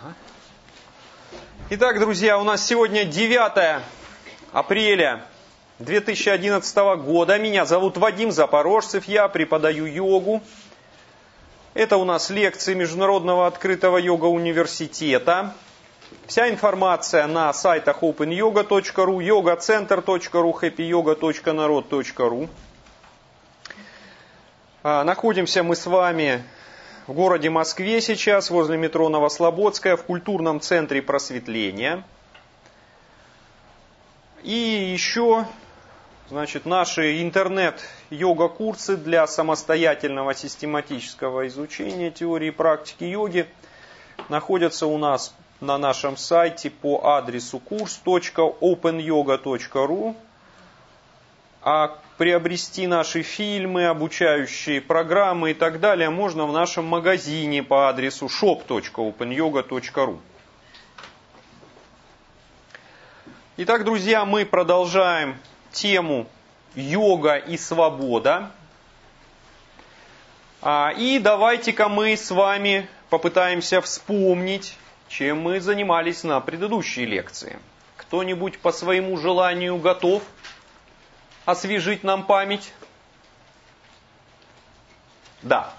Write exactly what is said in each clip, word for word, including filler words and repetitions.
Итак, друзья, у нас сегодня девятое апреля две тысячи одиннадцатого года. Меня зовут Вадим Запорожцев, я преподаю йогу. Это у нас лекции Международного открытого йога-университета. Вся информация на сайтах опен йога точка ру, йога центр точка ру, хэппи йога точка народ точка ру. Находимся мы с вами в городе Москве сейчас, возле метро Новослободская, в культурном центре просветления. И еще, значит, наши интернет-йога-курсы для самостоятельного систематического изучения теории и практики йоги находятся у нас на нашем сайте по адресу курс точка опен йога точка ру. А приобрести наши фильмы, обучающие программы и так далее можно в нашем магазине по адресу шоп точка опен йога точка ру. Итак, друзья, мы продолжаем тему йога и свобода. И давайте-ка мы с вами попытаемся вспомнить, чем мы занимались на предыдущей лекции. Кто-нибудь по своему желанию готов освежить нам память? Да.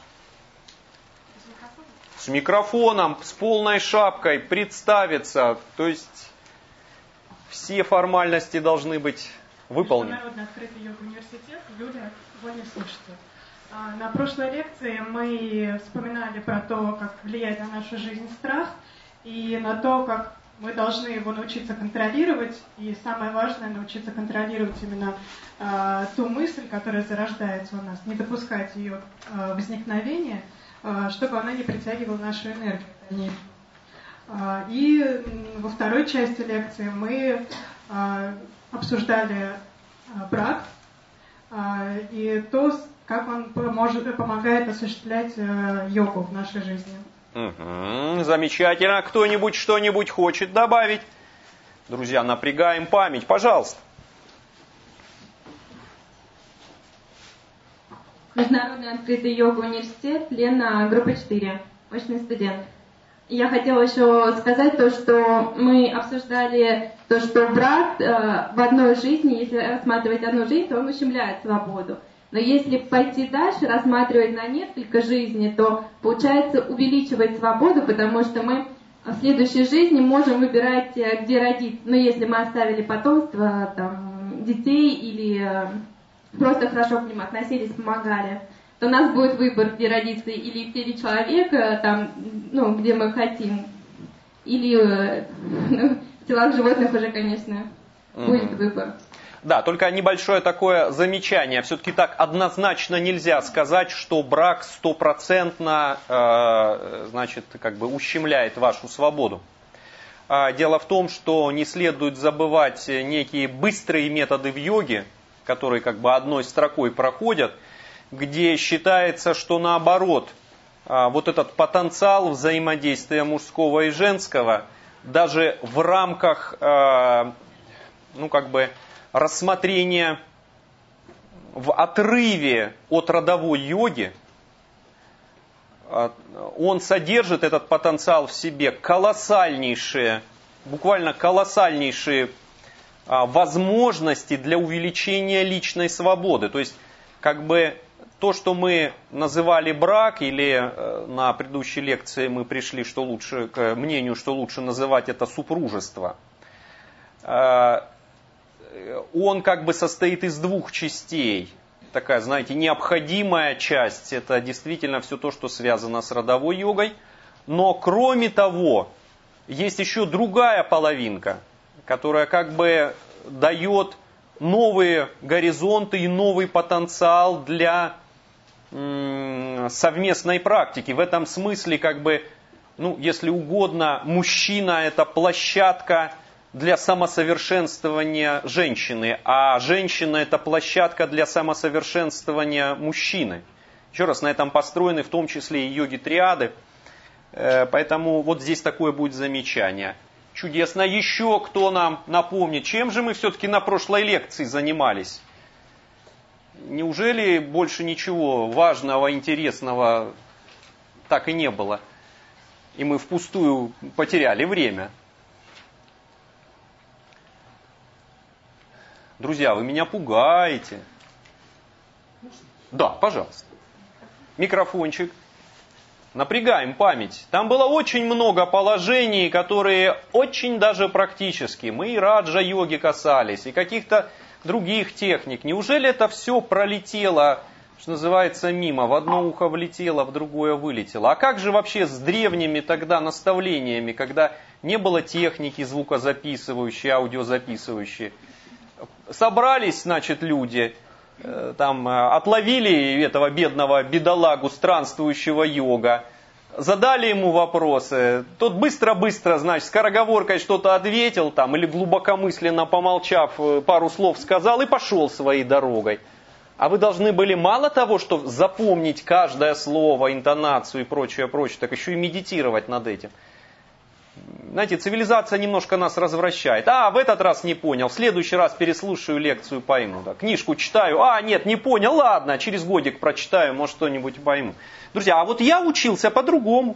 С микрофоном, с полной шапкой, представиться. То есть все формальности должны быть выполнены. Международный открытый йога-университет, Юлия, вольный слушатель. На прошлой лекции мы вспоминали про то, как влияет на нашу жизнь страх, и на то, как мы должны его научиться контролировать, и самое важное, научиться контролировать именно э, ту мысль, которая зарождается у нас, не допускать ее э, возникновения, э, чтобы она не притягивала нашу энергию. Э, и во второй части лекции мы э, обсуждали э, брак э, и то, как он поможет, помогает осуществлять э, йогу в нашей жизни. Угу, замечательно. Кто-нибудь что-нибудь хочет добавить? Друзья, напрягаем память, пожалуйста. Международный открытый йога-университет, Лена, группа четыре, мощный студент. Я хотела еще сказать то, что мы обсуждали то, что брак э, в одной жизни, если рассматривать одну жизнь, то он ущемляет свободу. Но если пойти дальше, рассматривать на несколько жизней, то получается увеличивать свободу, потому что мы в следующей жизни можем выбирать, где родить. Ну, если мы оставили потомство, там, детей или просто хорошо к ним относились, помогали, то у нас будет выбор, где родиться, или в теле человека, там, ну, где мы хотим, или ну, в телах животных уже, конечно, будет mm-hmm. выбор. Да, только небольшое такое замечание. Все-таки так однозначно нельзя сказать, что брак стопроцентно э, значит, как бы ущемляет вашу свободу. А дело в том, что не следует забывать некие быстрые методы в йоге, которые как бы одной строкой проходят, где считается, что наоборот, э, вот этот потенциал взаимодействия мужского и женского, даже в рамках, э, ну как бы, рассмотрение в отрыве от родовой йоги, он содержит этот потенциал в себе колоссальнейшие, буквально колоссальнейшие возможности для увеличения личной свободы. То есть, как бы то, что мы называли брак, или на предыдущей лекции мы пришли что лучше, к мнению, что лучше называть это супружество, он как бы состоит из двух частей. Такая, знаете, необходимая часть, это действительно все то, что связано с родовой йогой. Но кроме того, есть еще другая половинка, которая как бы дает новые горизонты и новый потенциал для м- совместной практики. В этом смысле, как бы, ну, если угодно, мужчина это площадка для самосовершенствования женщины, а женщина это площадка для самосовершенствования мужчины. Еще раз, на этом построены в том числе и йоги-триады, поэтому вот здесь такое будет замечание. Чудесно. Еще кто нам напомнит, чем же мы все-таки на прошлой лекции занимались? Неужели больше ничего важного, интересного так и не было? и мы впустую потеряли время. Друзья, вы меня пугаете. Да, пожалуйста. Микрофончик. Напрягаем память. Там было очень много положений, которые очень даже практически. Мы и раджа-йоги касались, и каких-то других техник. Неужели это все пролетело, что называется, мимо? В одно ухо влетело, в другое вылетело. А как же вообще с древними тогда наставлениями, когда не было техники звукозаписывающей, аудиозаписывающей? Собрались, значит, люди, там, отловили этого бедного бедолагу, странствующего йога, задали ему вопросы, тот быстро-быстро, значит, скороговоркой что-то ответил там, или глубокомысленно помолчав, пару слов сказал и пошел своей дорогой. А вы должны были мало того, что запомнить каждое слово, интонацию и прочее, прочее, так еще и медитировать над этим. Знаете, цивилизация немножко нас развращает. А, в этот раз не понял, в следующий раз переслушаю лекцию, пойму. Да. Книжку читаю, а, нет, не понял, ладно, через годик прочитаю, может, что-нибудь пойму. Друзья, а вот я учился по-другому.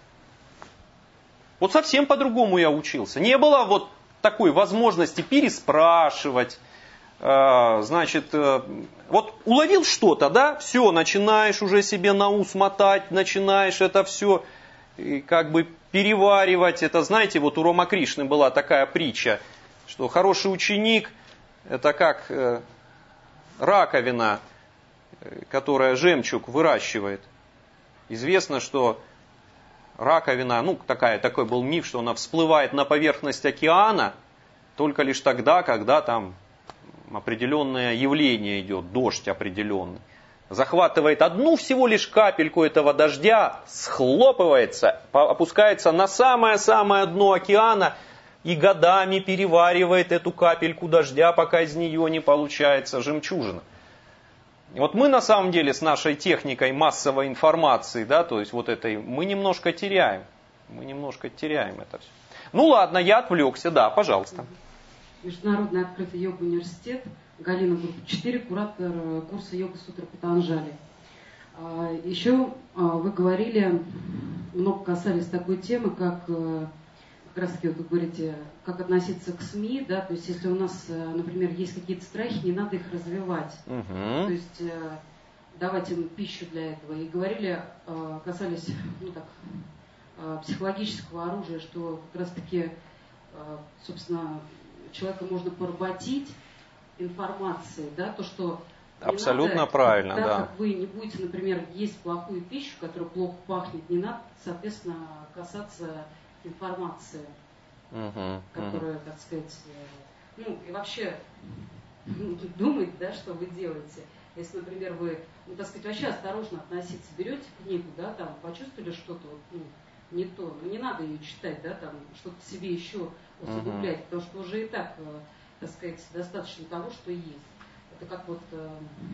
Вот совсем по-другому я учился. Не было вот такой возможности переспрашивать. Э, значит, э, вот уловил что-то, да, все, начинаешь уже себе на ус мотать, начинаешь это все и как бы переваривать. Это, знаете, вот у Рома Кришны была такая притча, что хороший ученик, это как э, раковина, э, которая жемчуг выращивает. Известно, что раковина, ну, такая, такой был миф, что она всплывает на поверхность океана только лишь тогда, когда там определенное явление идет, дождь определенный. Захватывает одну всего лишь капельку этого дождя, схлопывается, опускается на самое-самое дно океана и годами переваривает эту капельку дождя, пока из нее не получается жемчужина. И вот мы на самом деле с нашей техникой массовой информации, да, то есть вот этой, мы немножко теряем. Мы немножко теряем это все. Ну ладно, я отвлекся, да, пожалуйста. Международный открытый йога-университет, Галина, группа четыре, куратор курса йога-сутра Патанджали. Еще вы говорили, много касались такой темы, как, как раз таки, вот вы говорите, как относиться к СМИ, да, то есть если у нас, например, есть какие-то страхи, не надо их развивать, угу. То есть давать им пищу для этого. И говорили, касались, ну так, психологического оружия, что как раз таки, собственно, человека можно поработить информацией, да, то, что абсолютно надо, правильно, да, да. Как вы не будете, например, есть плохую пищу, которая плохо пахнет, не надо, соответственно, касаться информации, угу, которая, угу. так сказать, ну и вообще думать, да, что вы делаете. Если, например, вы, ну, так сказать, вообще осторожно относиться, берете книгу, да, там, почувствовали что-то, вот, ну, не то, ну, не надо ее читать, да, там, что-то себе еще усугублять, uh-huh. потому что уже и так, так сказать, достаточно того, что есть. Это как вот э,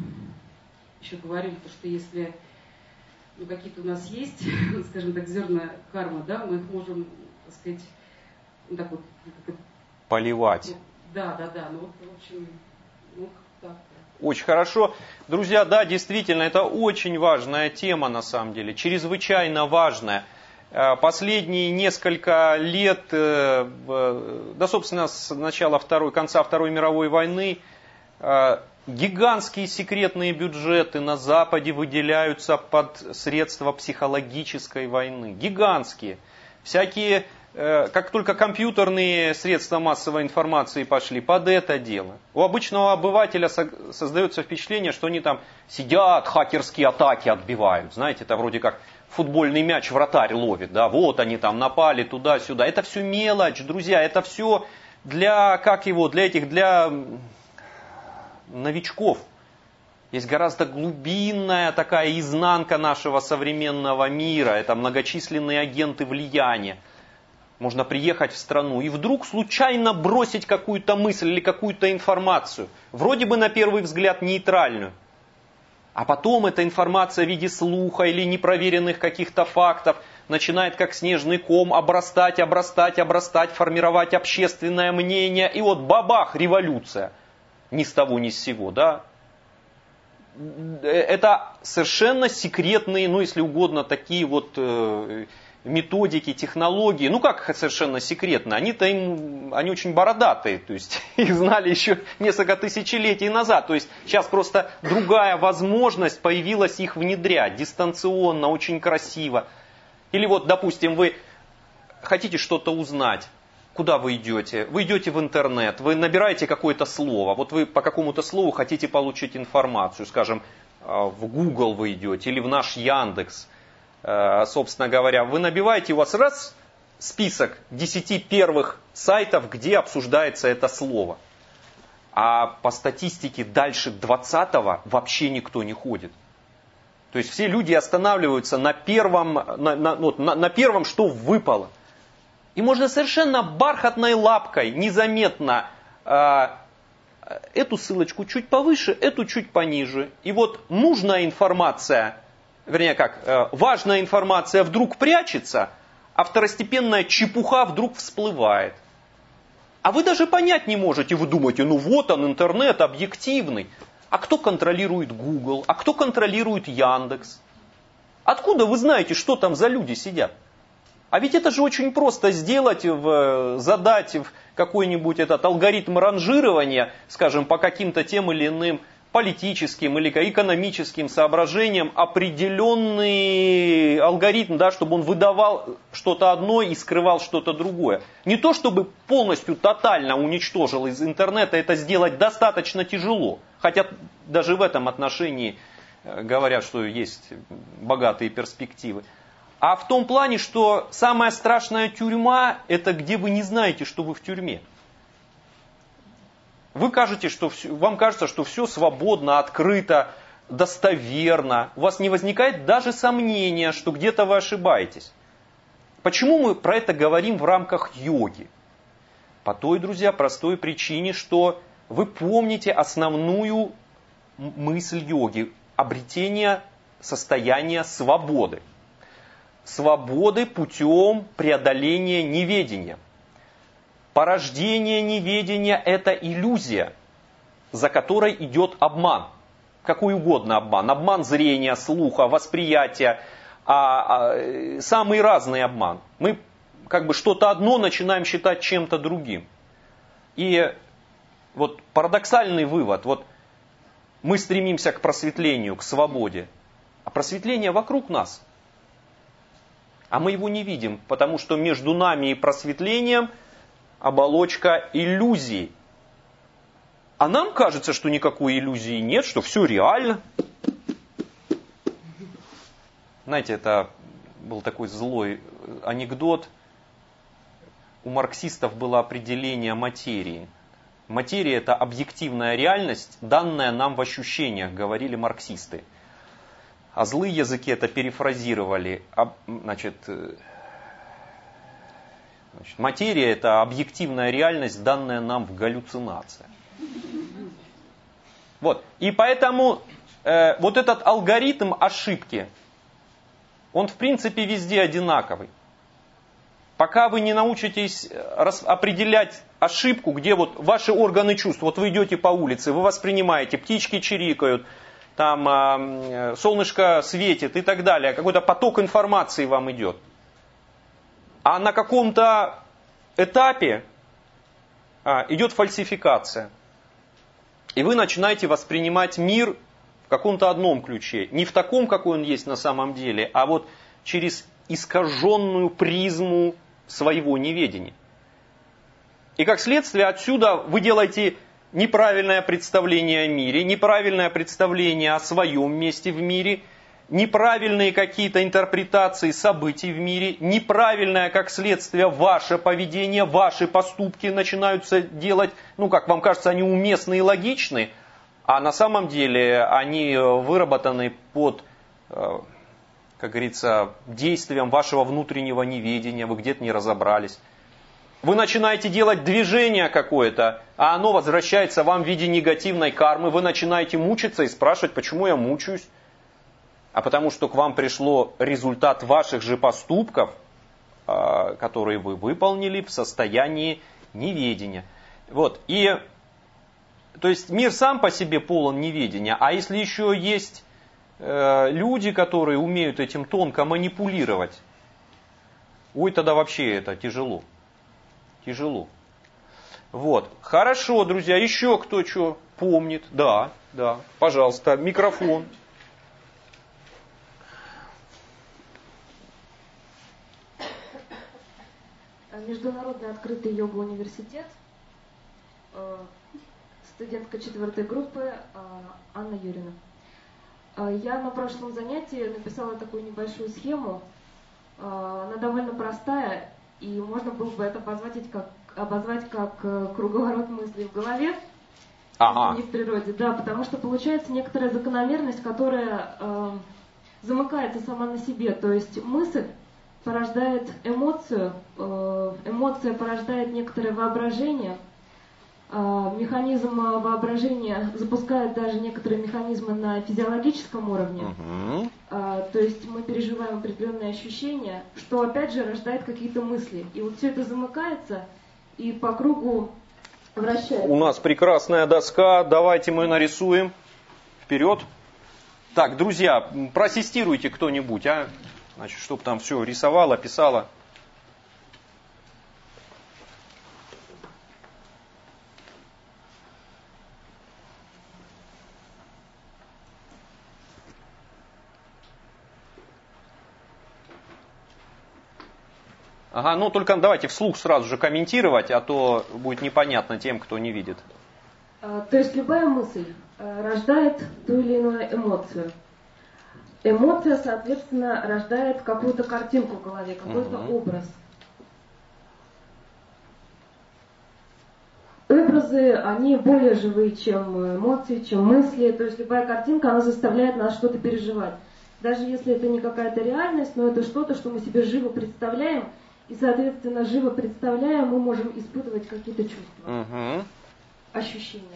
еще говорили, то, что если ну, какие-то у нас есть, скажем так, зерна кармы, да, мы их можем, так сказать, ну, так вот... Как, поливать. Ну, да, да, да, ну вот, в общем, ну, так. Очень хорошо. Друзья, да, действительно, это очень важная тема, на самом деле, чрезвычайно важная. Последние несколько лет, да, собственно, с начала второй, конца Второй мировой войны, гигантские секретные бюджеты на Западе выделяются под средства психологической войны. Гигантские. Всякие, как только компьютерные средства массовой информации пошли, под это дело. У обычного обывателя создается впечатление, что они там сидят, хакерские атаки отбивают. Знаете, это вроде как... футбольный мяч вратарь ловит, да, вот они там напали туда-сюда. Это все мелочь, друзья, это все для, как его, для этих, для новичков. Есть гораздо глубинная такая изнанка нашего современного мира, это многочисленные агенты влияния. Можно приехать в страну и вдруг случайно бросить какую-то мысль или какую-то информацию, вроде бы на первый взгляд нейтральную. А потом эта информация в виде слуха или непроверенных каких-то фактов начинает как снежный ком обрастать, обрастать, обрастать, формировать общественное мнение. И вот бабах, революция. Ни с того, ни с сего, да. Это совершенно секретные, ну если угодно, такие вот э, методики, технологии, ну как совершенно секретно, они-то им, они очень бородатые, то есть их знали еще несколько тысячелетий назад, то есть сейчас просто другая возможность появилась их внедрять, дистанционно, очень красиво. Или вот, допустим, вы хотите что-то узнать, куда вы идете? Вы идете в интернет, вы набираете какое-то слово, вот вы по какому-то слову хотите получить информацию, скажем, в Google вы идете или в наш Яндекс. Собственно говоря, вы набиваете, у вас раз список десяти первых сайтов, где обсуждается это слово. А по статистике дальше двадцатого вообще никто не ходит. То есть все люди останавливаются на первом, на, на, на, на первом, что выпало. И можно совершенно бархатной лапкой незаметно э, эту ссылочку чуть повыше, эту чуть пониже. И вот нужная информация, вернее как, важная информация вдруг прячется, а второстепенная чепуха вдруг всплывает. А вы даже понять не можете, вы думаете, ну вот он, интернет объективный. А кто контролирует Google? А кто контролирует Яндекс? Откуда вы знаете, что там за люди сидят? А ведь это же очень просто сделать, в, задать в какой-нибудь этот алгоритм ранжирования, скажем, по каким-то тем или иным политическим или экономическим соображениям определенный алгоритм, да, чтобы он выдавал что-то одно и скрывал что-то другое. Не то, чтобы полностью, тотально уничтожил из интернета, это сделать достаточно тяжело. Хотя даже в этом отношении говорят, что есть богатые перспективы. А в том плане, что самая страшная тюрьма, это где вы не знаете, что вы в тюрьме. Вы кажете, что все, вам кажется, что все свободно, открыто, достоверно. У вас не возникает даже сомнения, что где-то вы ошибаетесь. Почему мы про это говорим в рамках йоги? По той, друзья, простой причине, что вы помните основную мысль йоги. Обретение состояния свободы. Свободы путем преодоления неведения. Порождение неведения – это иллюзия, за которой идет обман. Какой угодно обман. Обман зрения, слуха, восприятия. А, а, самый разный обман. Мы как бы что-то одно начинаем считать чем-то другим. И вот парадоксальный вывод. Вот мы стремимся к просветлению, к свободе. А просветление вокруг нас. А мы его не видим, потому что между нами и просветлением оболочка иллюзий. А нам кажется, что никакой иллюзии нет, что все реально. Знаете, это был такой злой анекдот. У марксистов было определение материи. Материя – это объективная реальность, данная нам в ощущениях, говорили марксисты. А злые языки это перефразировали. Значит, значит, материя – это объективная реальность, данная нам в галлюцинациях. Вот. И поэтому э, вот этот алгоритм ошибки, он в принципе везде одинаковый. Пока вы не научитесь рас, определять ошибку, где вот ваши органы чувств, вот вы идете по улице, вы воспринимаете, птички чирикают, там э, солнышко светит и так далее, какой-то поток информации вам идет. А на каком-то этапе а, идет фальсификация. И вы начинаете воспринимать мир в каком-то одном ключе. Не в таком, какой он есть на самом деле, а вот через искаженную призму своего неведения. И как следствие отсюда вы делаете неправильное представление о мире, неправильное представление о своем месте в мире, неправильные какие-то интерпретации событий в мире, неправильное, как следствие, ваше поведение, ваши поступки начинаются делать, ну, как вам кажется, они уместны и логичны, а на самом деле они выработаны под, как говорится, действием вашего внутреннего неведения, вы где-то не разобрались. Вы начинаете делать движение какое-то, а оно возвращается вам в виде негативной кармы, вы начинаете мучиться и спрашивать, почему я мучаюсь. А потому что к вам пришло результат ваших же поступков, которые вы выполнили в состоянии неведения. Вот. И, то есть мир сам по себе полон неведения, а если еще есть люди, которые умеют этим тонко манипулировать, Ой, тогда вообще это тяжело. Тяжело. Вот. Хорошо, друзья. Еще кто что помнит? Да, да. Пожалуйста, микрофон. Международный открытый йога-университет. Студентка четвертой группы Анна Юрина. Я на прошлом занятии написала такую небольшую схему. Она довольно простая, и можно было бы это обозвать как, обозвать как круговорот мыслей в голове, ага. Не в природе. Да, потому что получается некоторая закономерность, которая э, замыкается сама на себе. То есть мысль порождает эмоцию, э, эмоция порождает некоторое воображение. Механизм воображения запускает даже некоторые механизмы на физиологическом уровне. Uh-huh. То есть мы переживаем определенные ощущения, что опять же рождает какие-то мысли. И вот все это замыкается и по кругу вращается. У нас прекрасная доска, давайте мы нарисуем. Вперед. Так, друзья, проассистируйте кто-нибудь, а? Значит, чтобы там все рисовало, писало. Ага, ну только давайте вслух сразу же комментировать, а то будет непонятно тем, кто не видит. То есть любая мысль рождает ту или иную эмоцию. Эмоция, соответственно, рождает какую-то картинку в голове, какой-то угу. образ. Образы, они более живые, чем эмоции, чем мысли. То есть любая картинка, она заставляет нас что-то переживать. Даже если это не какая-то реальность, но это что-то, что мы себе живо представляем. И, соответственно, живо представляя, мы можем испытывать какие-то чувства, угу. ощущения.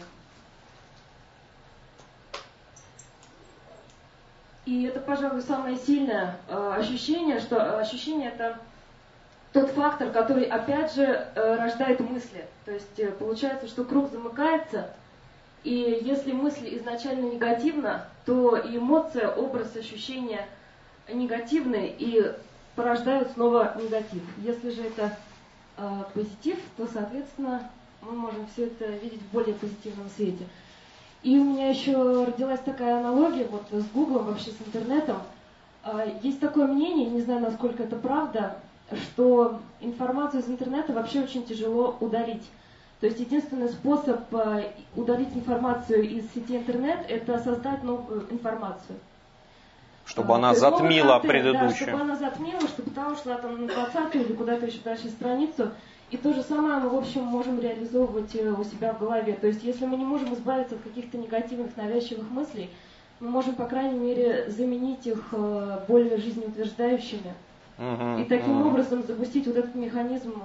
И это, пожалуй, самое сильное э, ощущение, что ощущение это тот фактор, который, опять же, э, рождает мысли. То есть э, получается, что круг замыкается, и если мысль изначально негативна, то и эмоция, образ, ощущения негативны, и порождают снова негатив. Если же это э, позитив, то, соответственно, мы можем все это видеть в более позитивном свете. И у меня еще родилась такая аналогия вот с Гуглом, вообще с интернетом. Э, есть такое мнение, не знаю, насколько это правда, что информацию из интернета вообще очень тяжело удалить. То есть единственный способ э, удалить информацию из сети интернет – это создать новую информацию. Чтобы она затмила контент, предыдущую. Да, чтобы она затмила, чтобы та ушла там на двадцатую или куда-то еще дальше страницу. И то же самое мы, в общем, можем реализовывать у себя в голове. То есть, если мы не можем избавиться от каких-то негативных, навязчивых мыслей, мы можем, по крайней мере, заменить их более жизнеутверждающими. Угу, и таким угу. образом запустить вот этот механизм.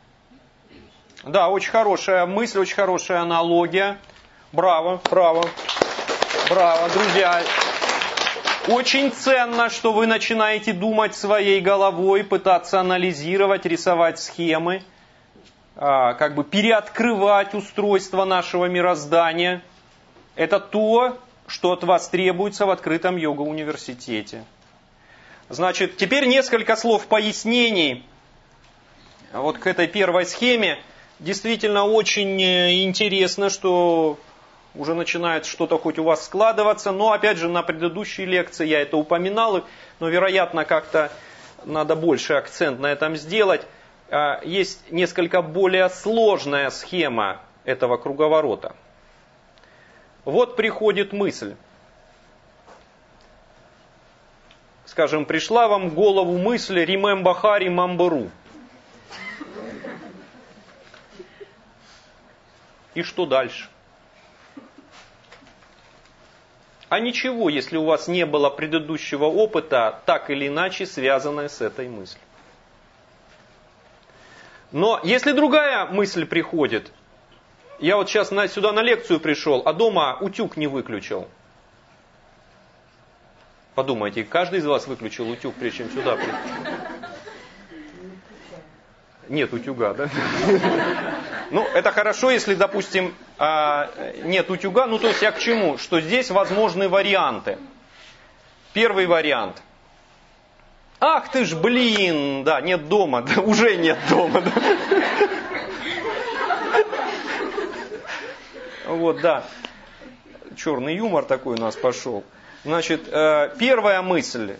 Да, очень хорошая мысль, очень хорошая аналогия. Браво, браво, браво, друзья. Очень ценно, что вы начинаете думать своей головой, пытаться анализировать, рисовать схемы, как бы переоткрывать устройство нашего мироздания. Это то, что от вас требуется в открытом йога-университете. Значит, теперь несколько слов пояснений вот к этой первой схеме. Действительно очень интересно, что уже начинает что-то хоть у вас складываться, но опять же на предыдущей лекции я это упоминал, но вероятно как-то надо больше акцент на этом сделать. Есть несколько более сложная схема этого круговорота. Вот приходит мысль. Скажем, пришла вам в голову мысль «Ремемба Хари Мамбару». И что дальше? А ничего, если у вас не было предыдущего опыта, так или иначе связанного с этой мыслью. Но если другая мысль приходит, я вот сейчас на, сюда на лекцию пришел, а дома утюг не выключил. Подумайте, каждый из вас выключил утюг, прежде чем сюда пришел? Нет утюга, да? Ну, это хорошо, если, допустим, нет утюга. Ну, то есть я к чему? Что здесь возможны варианты. Первый вариант. Ах ты ж, блин, да, нет дома, да, уже нет дома. Да. Вот, да. Черный юмор такой у нас пошел. Значит, первая мысль.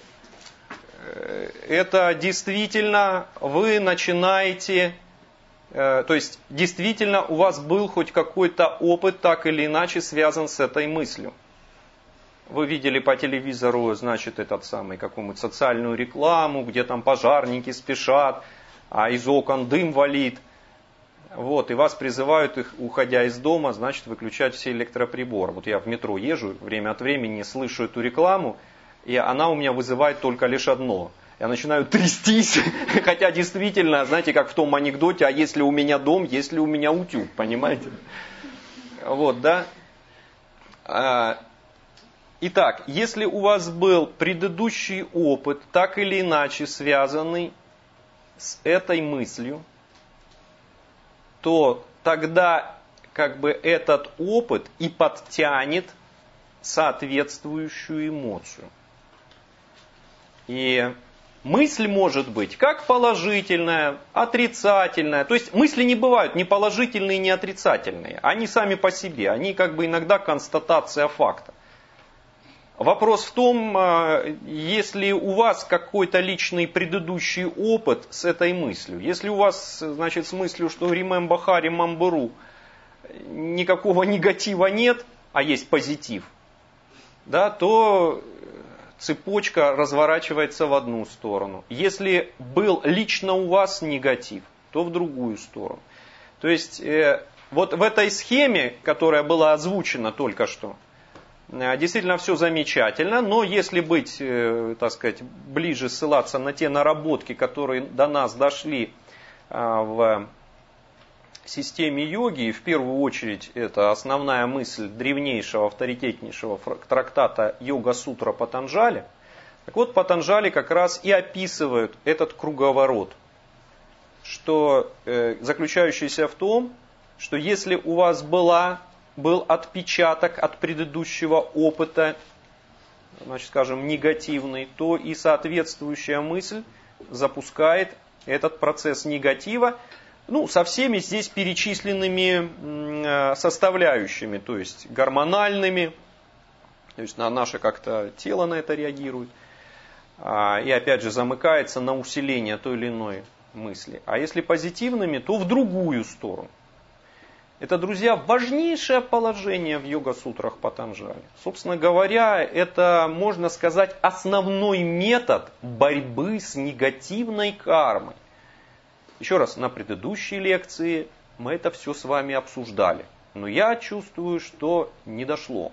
Это действительно вы начинаете, то есть действительно у вас был хоть какой-то опыт, так или иначе связан с этой мыслью. Вы видели по телевизору, значит, этот самый, какую-нибудь социальную рекламу, где там пожарники спешат, а из окон дым валит. Вот, и вас призывают, их, уходя из дома, значит, выключать все электроприборы. Вот я в метро езжу, время от времени слышу эту рекламу, и она у меня вызывает только лишь одно. Я начинаю трястись, хотя действительно, знаете, как в том анекдоте, а если у меня дом, если у меня утюг, понимаете? Вот, да. Итак, если у вас был предыдущий опыт, так или иначе связанный с этой мыслью, то тогда как бы этот опыт и подтянет соответствующую эмоцию. И мысль может быть как положительная, отрицательная. То есть мысли не бывают ни положительные, ни отрицательные. Они сами по себе, они как бы иногда констатация факта. Вопрос в том, если у вас какой-то личный предыдущий опыт с этой мыслью. Если у вас, значит, с мыслью, что ремемба хари мамбуру, никакого негатива нет, а есть позитив, да, то цепочка разворачивается в одну сторону. Если был лично у вас негатив, то в другую сторону. То есть вот в этой схеме, которая была озвучена только что, действительно все замечательно, но если быть, так сказать, ближе, ссылаться на те наработки, которые до нас дошли в системе йоги, и в первую очередь это основная мысль древнейшего, авторитетнейшего трактата Йога-сутра Патанджали, так вот Патанджали как раз и описывают этот круговорот, что, заключающийся в том, что если у вас была был отпечаток от предыдущего опыта, значит, скажем, негативный, то и соответствующая мысль запускает этот процесс негатива, ну, со всеми здесь перечисленными составляющими, то есть гормональными, то есть на наше как-то тело на это реагирует, и опять же замыкается на усиление той или иной мысли. А если позитивными, то в другую сторону. Это, друзья, важнейшее положение в йога-сутрах Патанджали. Собственно говоря, это, можно сказать, основной метод борьбы с негативной кармой. Еще раз, на предыдущей лекции мы это все с вами обсуждали. Но я чувствую, что не дошло.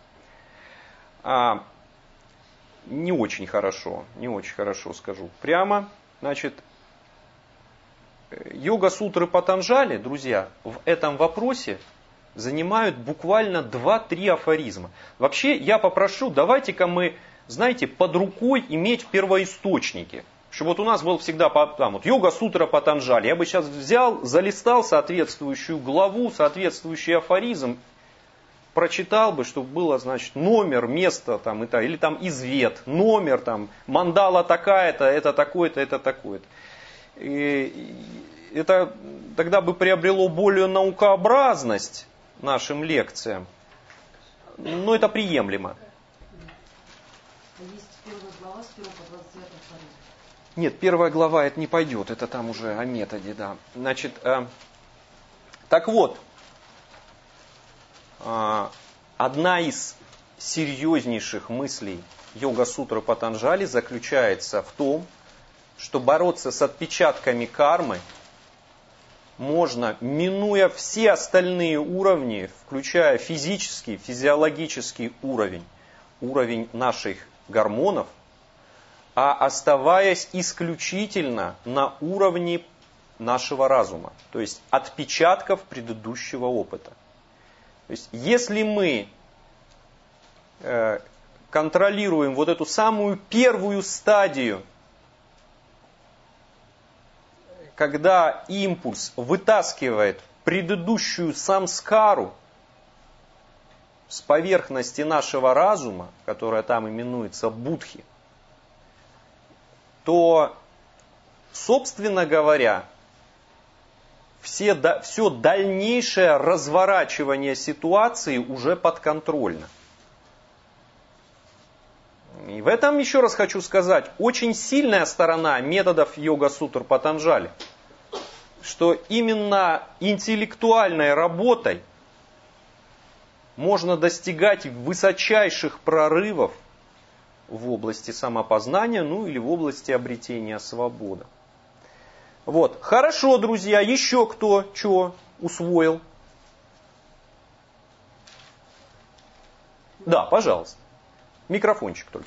А, не очень хорошо, не очень хорошо скажу прямо. Значит, йога-сутры Патанджали, друзья, в этом вопросе занимают буквально два-три афоризма. Вообще, я попрошу, давайте-ка мы, знаете, под рукой иметь первоисточники. Чтобы вот у нас был всегда там, вот, йога-сутра Патанджали. Я бы сейчас взял, залистал соответствующую главу, соответствующий афоризм, прочитал бы, чтобы было, значит, номер, место, там, и так, или там извет, номер, там, мандала такая-то, это такое-то, это такое-то. И это тогда бы приобрело более наукообразность нашим лекциям. Но это приемлемо. Есть первая глава с первого по двадцать девятый афоризм. Нет, первая глава это не пойдет, это там уже о методе, да. Значит, э, так вот, э, одна из серьезнейших мыслей йога-сутры Патанджали заключается в том, что бороться с отпечатками кармы можно, минуя все остальные уровни, включая физический, физиологический уровень, уровень наших гормонов, а оставаясь исключительно на уровне нашего разума, то есть отпечатков предыдущего опыта. То есть если мы э, контролируем вот эту самую первую стадию, когда импульс вытаскивает предыдущую самскару с поверхности нашего разума, которая там именуется будхи, то, собственно говоря, все, все дальнейшее разворачивание ситуации уже подконтрольно. И в этом, еще раз хочу сказать, очень сильная сторона методов йога-сутр Патанджали, что именно интеллектуальной работой можно достигать высочайших прорывов в области самопознания, ну или в области обретения свободы. Вот. Хорошо, друзья, еще кто что усвоил? Да, пожалуйста. Микрофончик только.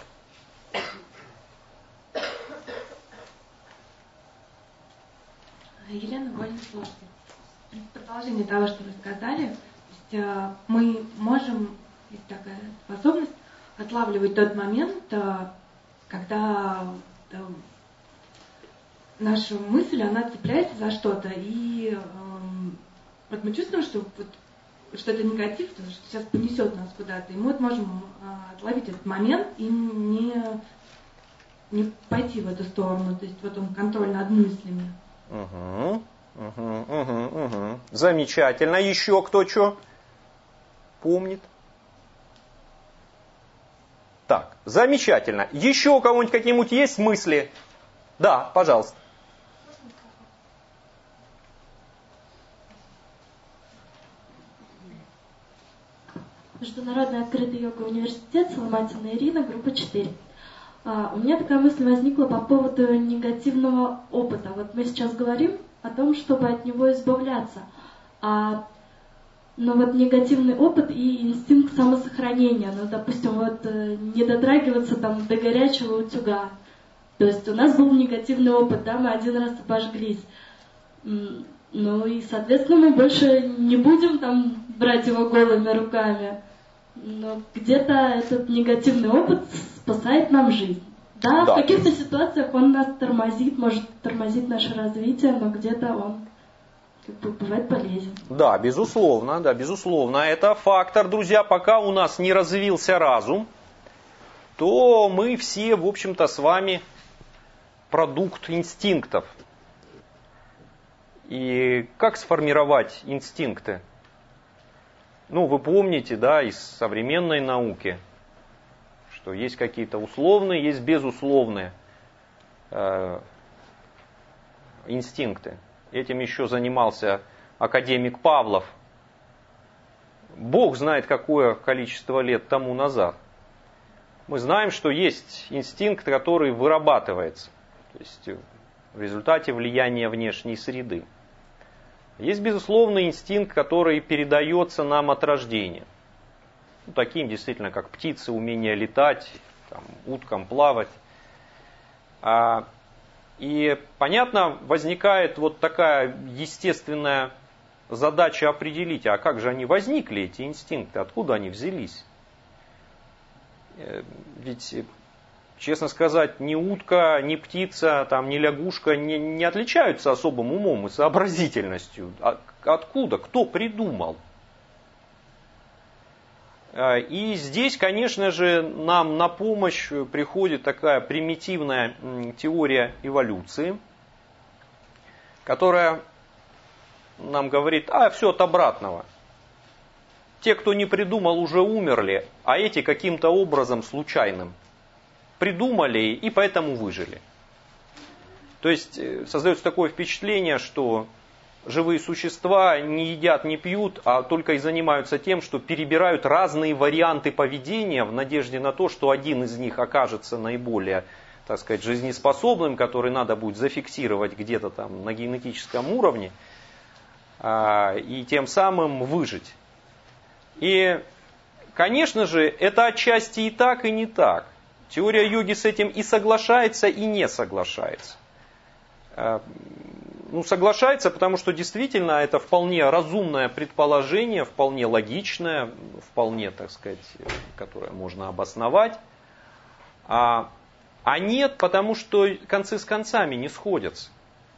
Елена Вольна-Слушатель. В продолжение того, что вы сказали, то есть, мы можем, есть такая способность, отлавливать тот момент, когда наша мысль, она цепляется за что-то, и вот мы чувствуем, что вот что-то негатив, что сейчас понесет нас куда-то, и мы вот можем отловить этот момент и не, не пойти в эту сторону, то есть вот он контроль над мыслями. Угу, угу, угу, угу. Замечательно. Еще кто что помнит? Так, замечательно. Еще у кого-нибудь какие-нибудь есть мысли? Да, пожалуйста. Международный открытый йога-университет, Соломатина Ирина, группа четыре. А, у меня такая мысль возникла по поводу негативного опыта. Вот мы сейчас говорим о том, чтобы от него избавляться. А, но вот негативный опыт и инстинкт самосохранения, ну, допустим, вот не дотрагиваться там до горячего утюга. То есть у нас был негативный опыт, да, мы один раз обожглись. Ну и, соответственно, мы больше не будем там брать его голыми руками. Но где-то этот негативный опыт спасает нам жизнь. Да, да, в каких-то ситуациях он нас тормозит, может тормозить наше развитие, но где-то он как бы бывает полезен. Да, безусловно, да, безусловно. Это фактор, друзья, пока у нас не развился разум, то мы все, в общем-то, с вами продукт инстинктов. И как сформировать инстинкты? Ну, вы помните, да, из современной науки, что есть какие-то условные, есть безусловные э, инстинкты. Этим еще занимался академик Павлов. Бог знает, какое количество лет тому назад. Мы знаем, что есть инстинкт, который вырабатывается, то есть в результате влияния внешней среды. Есть безусловный инстинкт, который передается нам от рождения. Ну, таким действительно, как птицы, умение летать, там, уткам плавать. А, и понятно, возникает вот такая естественная задача определить, а как же они возникли, эти инстинкты, откуда они взялись. Ведь, честно сказать, ни утка, ни птица, там, ни лягушка не, не отличаются особым умом и сообразительностью. А откуда? Кто придумал? И здесь, конечно же, нам на помощь приходит такая примитивная теория эволюции, которая нам говорит, а все от обратного. Те, кто не придумал, уже умерли, а эти каким-то образом случайным придумали и поэтому выжили. То есть создается такое впечатление, что живые существа не едят, не пьют, а только и занимаются тем, что перебирают разные варианты поведения в надежде на то, что один из них окажется наиболее, так сказать, жизнеспособным, который надо будет зафиксировать где-то там на генетическом уровне, и тем самым выжить. И, конечно же, это отчасти и так, и не так. Теория йоги с этим и соглашается, и не соглашается. Ну, соглашается, потому что действительно это вполне разумное предположение, вполне логичное, вполне, так сказать, которое можно обосновать. А, а нет, потому что концы с концами не сходятся.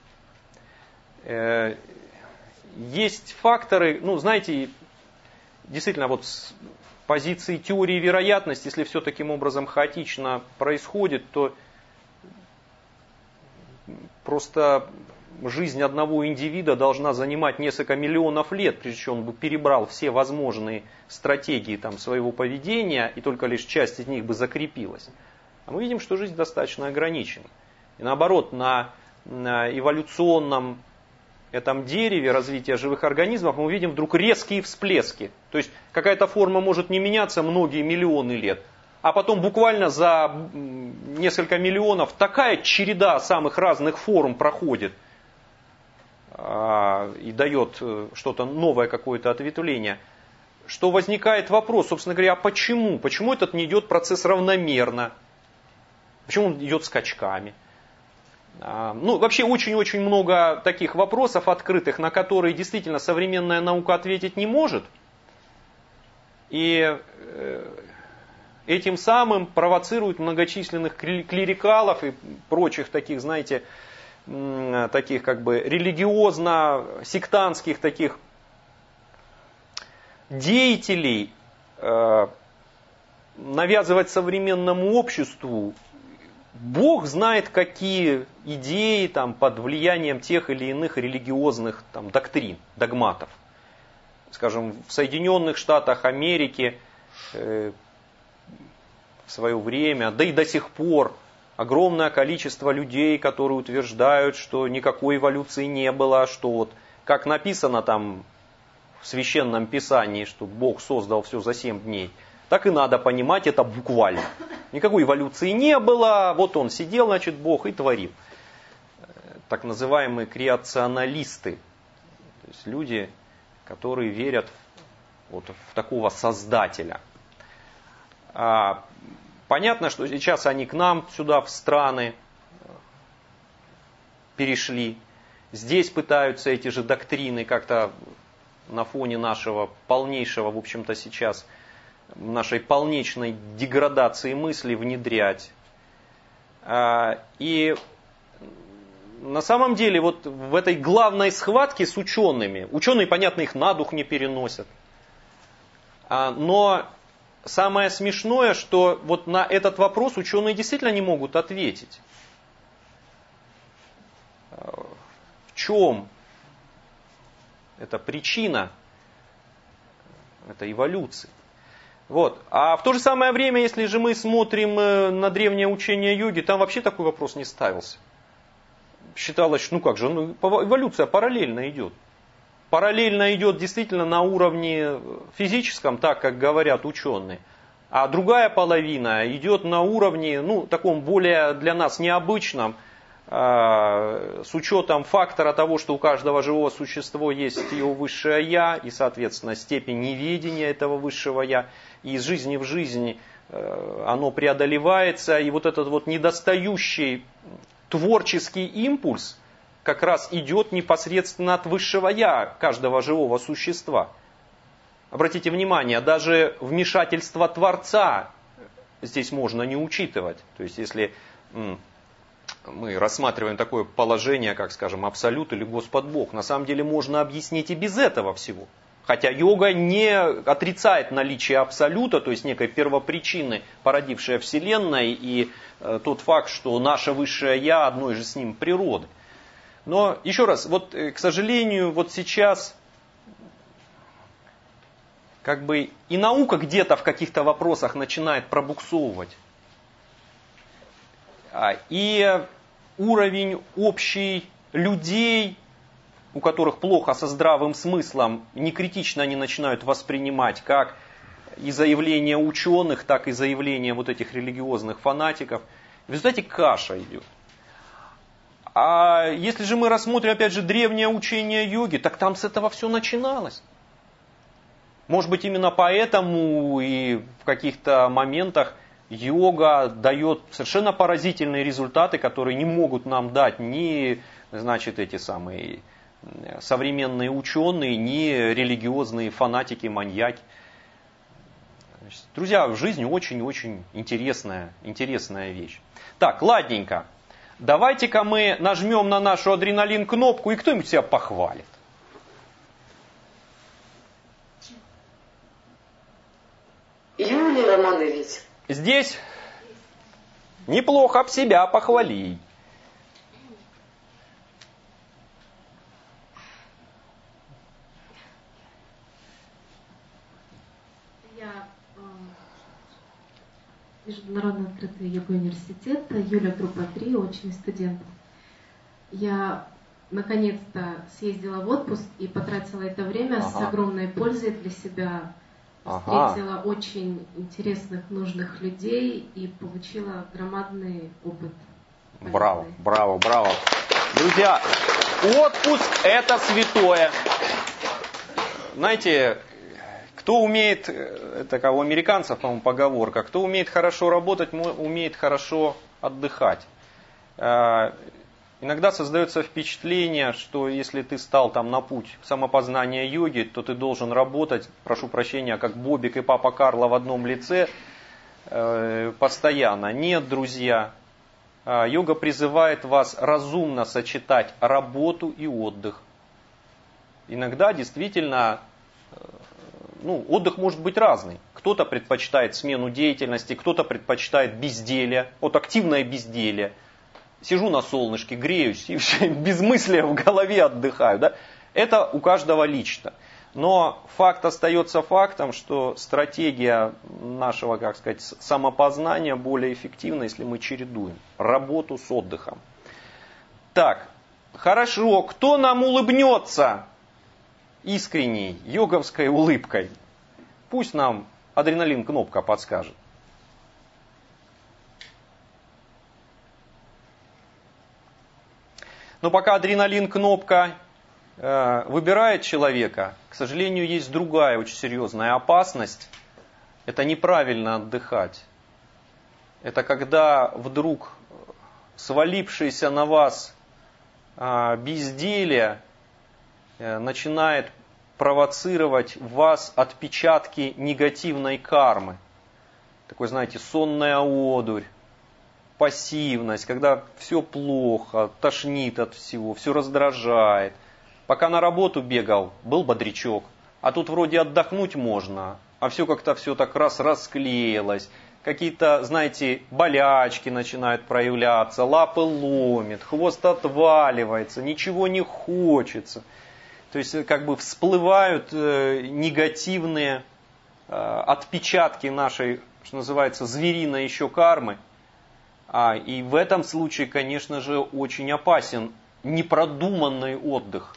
Есть факторы, ну, знаете, действительно, вот с позиции теории вероятности, если все таким образом хаотично происходит, то просто жизнь одного индивида должна занимать несколько миллионов лет, прежде чем он бы перебрал все возможные стратегии там, своего поведения, и только лишь часть из них бы закрепилась. А мы видим, что жизнь достаточно ограничена. И наоборот, на, на эволюционном этом дереве развития живых организмов мы видим вдруг резкие всплески. То есть какая-то форма может не меняться многие миллионы лет, а потом буквально за несколько миллионов такая череда самых разных форм проходит а, и дает что-то новое, какое-то ответвление, что возникает вопрос, собственно говоря, а почему? Почему этот не идет процесс равномерно? Почему он идет скачками? Ну, вообще очень-очень много таких вопросов открытых, на которые действительно современная наука ответить не может. И этим самым провоцирует многочисленных клерикалов и прочих таких, знаете, таких как бы религиозно-сектантских таких деятелей навязывать современному обществу Бог знает, какие идеи там, под влиянием тех или иных религиозных там, доктрин, догматов. Скажем, в Соединенных Штатах Америки э, в свое время, да и до сих пор, огромное количество людей, которые утверждают, что никакой эволюции не было, что вот, как написано там в Священном Писании, что Бог создал все за семь дней, так и надо понимать это буквально. Никакой эволюции не было, вот он сидел, значит, Бог и творил. Так называемые креационалисты, то есть люди, которые верят вот в такого создателя. А, понятно, что сейчас они к нам сюда, в страны, перешли. Здесь пытаются эти же доктрины как-то на фоне нашего полнейшего, в общем-то, сейчас нашей полнейшей деградации мысли внедрять. И на самом деле вот в этой главной схватке с учеными, ученые, понятно, их на дух не переносят, но самое смешное, что вот на этот вопрос ученые действительно не могут ответить. В чем эта причина этой эволюции? Вот. А в то же самое время, если же мы смотрим на древнее учение йоги, там вообще такой вопрос не ставился. Считалось, что ну как же, ну, эволюция параллельно идет. Параллельно идет действительно на уровне физическом, так как говорят ученые. А другая половина идет на уровне, ну, таком более для нас необычном, э, с учетом фактора того, что у каждого живого существа есть его высшее я, и, соответственно, степень неведения этого высшего я. И из жизни в жизнь оно преодолевается, и вот этот вот недостающий творческий импульс как раз идет непосредственно от высшего я каждого живого существа. Обратите внимание, даже вмешательство Творца здесь можно не учитывать. То есть если мы рассматриваем такое положение, как, скажем, Абсолют или Господь Бог, на самом деле можно объяснить и без этого всего. Хотя йога не отрицает наличие абсолюта, то есть некой первопричины, породившей Вселенной, и э, тот факт, что наше высшее Я одной же с ним природы. Но еще раз, вот, к сожалению, вот сейчас как бы и наука где-то в каких-то вопросах начинает пробуксовывать. И уровень общий людей, у которых плохо со здравым смыслом, некритично они начинают воспринимать как и заявления ученых, так и заявления вот этих религиозных фанатиков. В результате каша идет. А если же мы рассмотрим, опять же, древнее учение йоги, так там с этого все начиналось. Может быть, именно поэтому и в каких-то моментах йога дает совершенно поразительные результаты, которые не могут нам дать ни, значит, эти самые современные ученые, ни религиозные фанатики, маньяки. Друзья, в жизни очень-очень интересная, интересная вещь. Так, ладненько. Давайте-ка мы нажмем на нашу адреналин-кнопку, и кто-нибудь себя похвалит. Юлий Романович. Здесь неплохо об себя похвали. Международный открытый йога университет, Юля, группа три, очный студент. Я наконец-то съездила в отпуск и потратила это время ага. с огромной пользой для себя. Ага. Встретила очень интересных, нужных людей и получила громадный опыт. Браво, браво, браво. Друзья, отпуск – это святое. Знаете, кто умеет, это как у американцев, по-моему, поговорка, кто умеет хорошо работать, умеет хорошо отдыхать. Иногда создается впечатление, что если ты стал там на путь самопознания йоги, то ты должен работать, прошу прощения, как Бобик и Папа Карло в одном лице, э, постоянно. Нет, друзья, йога призывает вас разумно сочетать работу и отдых. Иногда действительно, ну, отдых может быть разный. Кто-то предпочитает смену деятельности, кто-то предпочитает безделье, вот активное безделье. Сижу на солнышке, греюсь и без мысли в голове отдыхаю. Да? Это у каждого лично. Но факт остается фактом, что стратегия нашего, как сказать, самопознания более эффективна, если мы чередуем работу с отдыхом. Так, хорошо, кто нам улыбнется искренней йоговской улыбкой? Пусть нам адреналин-кнопка подскажет. Но пока адреналин-кнопка э, выбирает человека, к сожалению, есть другая очень серьезная опасность. Это неправильно отдыхать. Это когда вдруг свалившееся на вас э, безделье э, начинает провоцировать в вас отпечатки негативной кармы. Такой, знаете, сонная одурь. Пассивность, когда все плохо, тошнит от всего, все раздражает. Пока на работу бегал, был бодрячок. А тут вроде отдохнуть можно, а все как-то все так раз расклеилось. Какие-то, знаете, болячки начинают проявляться, лапы ломит, хвост отваливается, ничего не хочется. То есть как бы всплывают э, негативные э, отпечатки нашей, что называется, звериной еще кармы. А, и в этом случае, конечно же, очень опасен непродуманный отдых.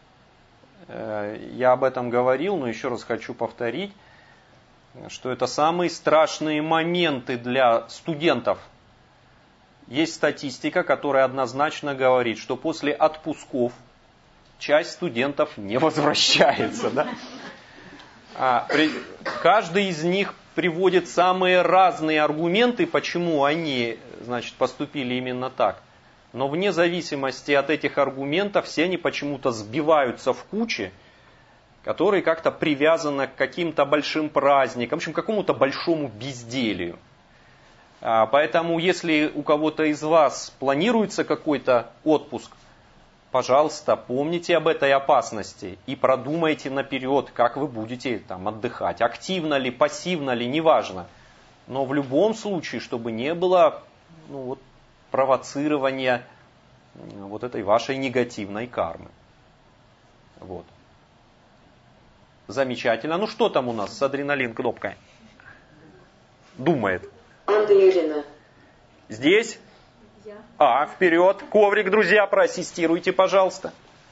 Я об этом говорил, но еще раз хочу повторить, что это самые страшные моменты для студентов. Есть статистика, которая однозначно говорит, что после отпусков часть студентов не возвращается. Да? А, при, каждый из них приводит самые разные аргументы, почему они, значит, поступили именно так. Но вне зависимости от этих аргументов, все они почему-то сбиваются в кучи, которые как-то привязаны к каким-то большим праздникам, в общем, к какому-то большому безделью. Поэтому, если у кого-то из вас планируется какой-то отпуск, пожалуйста, помните об этой опасности и продумайте наперед, как вы будете там отдыхать. Активно ли, пассивно ли, неважно. Но в любом случае, чтобы не было ну, вот, провоцирования вот этой вашей негативной кармы. Вот. Замечательно. Ну что там у нас с адреналин-кнопкой? Думает. Анна Юрьевна. Здесь? Я. А, вперед. Коврик, друзья, проассистируйте, пожалуйста.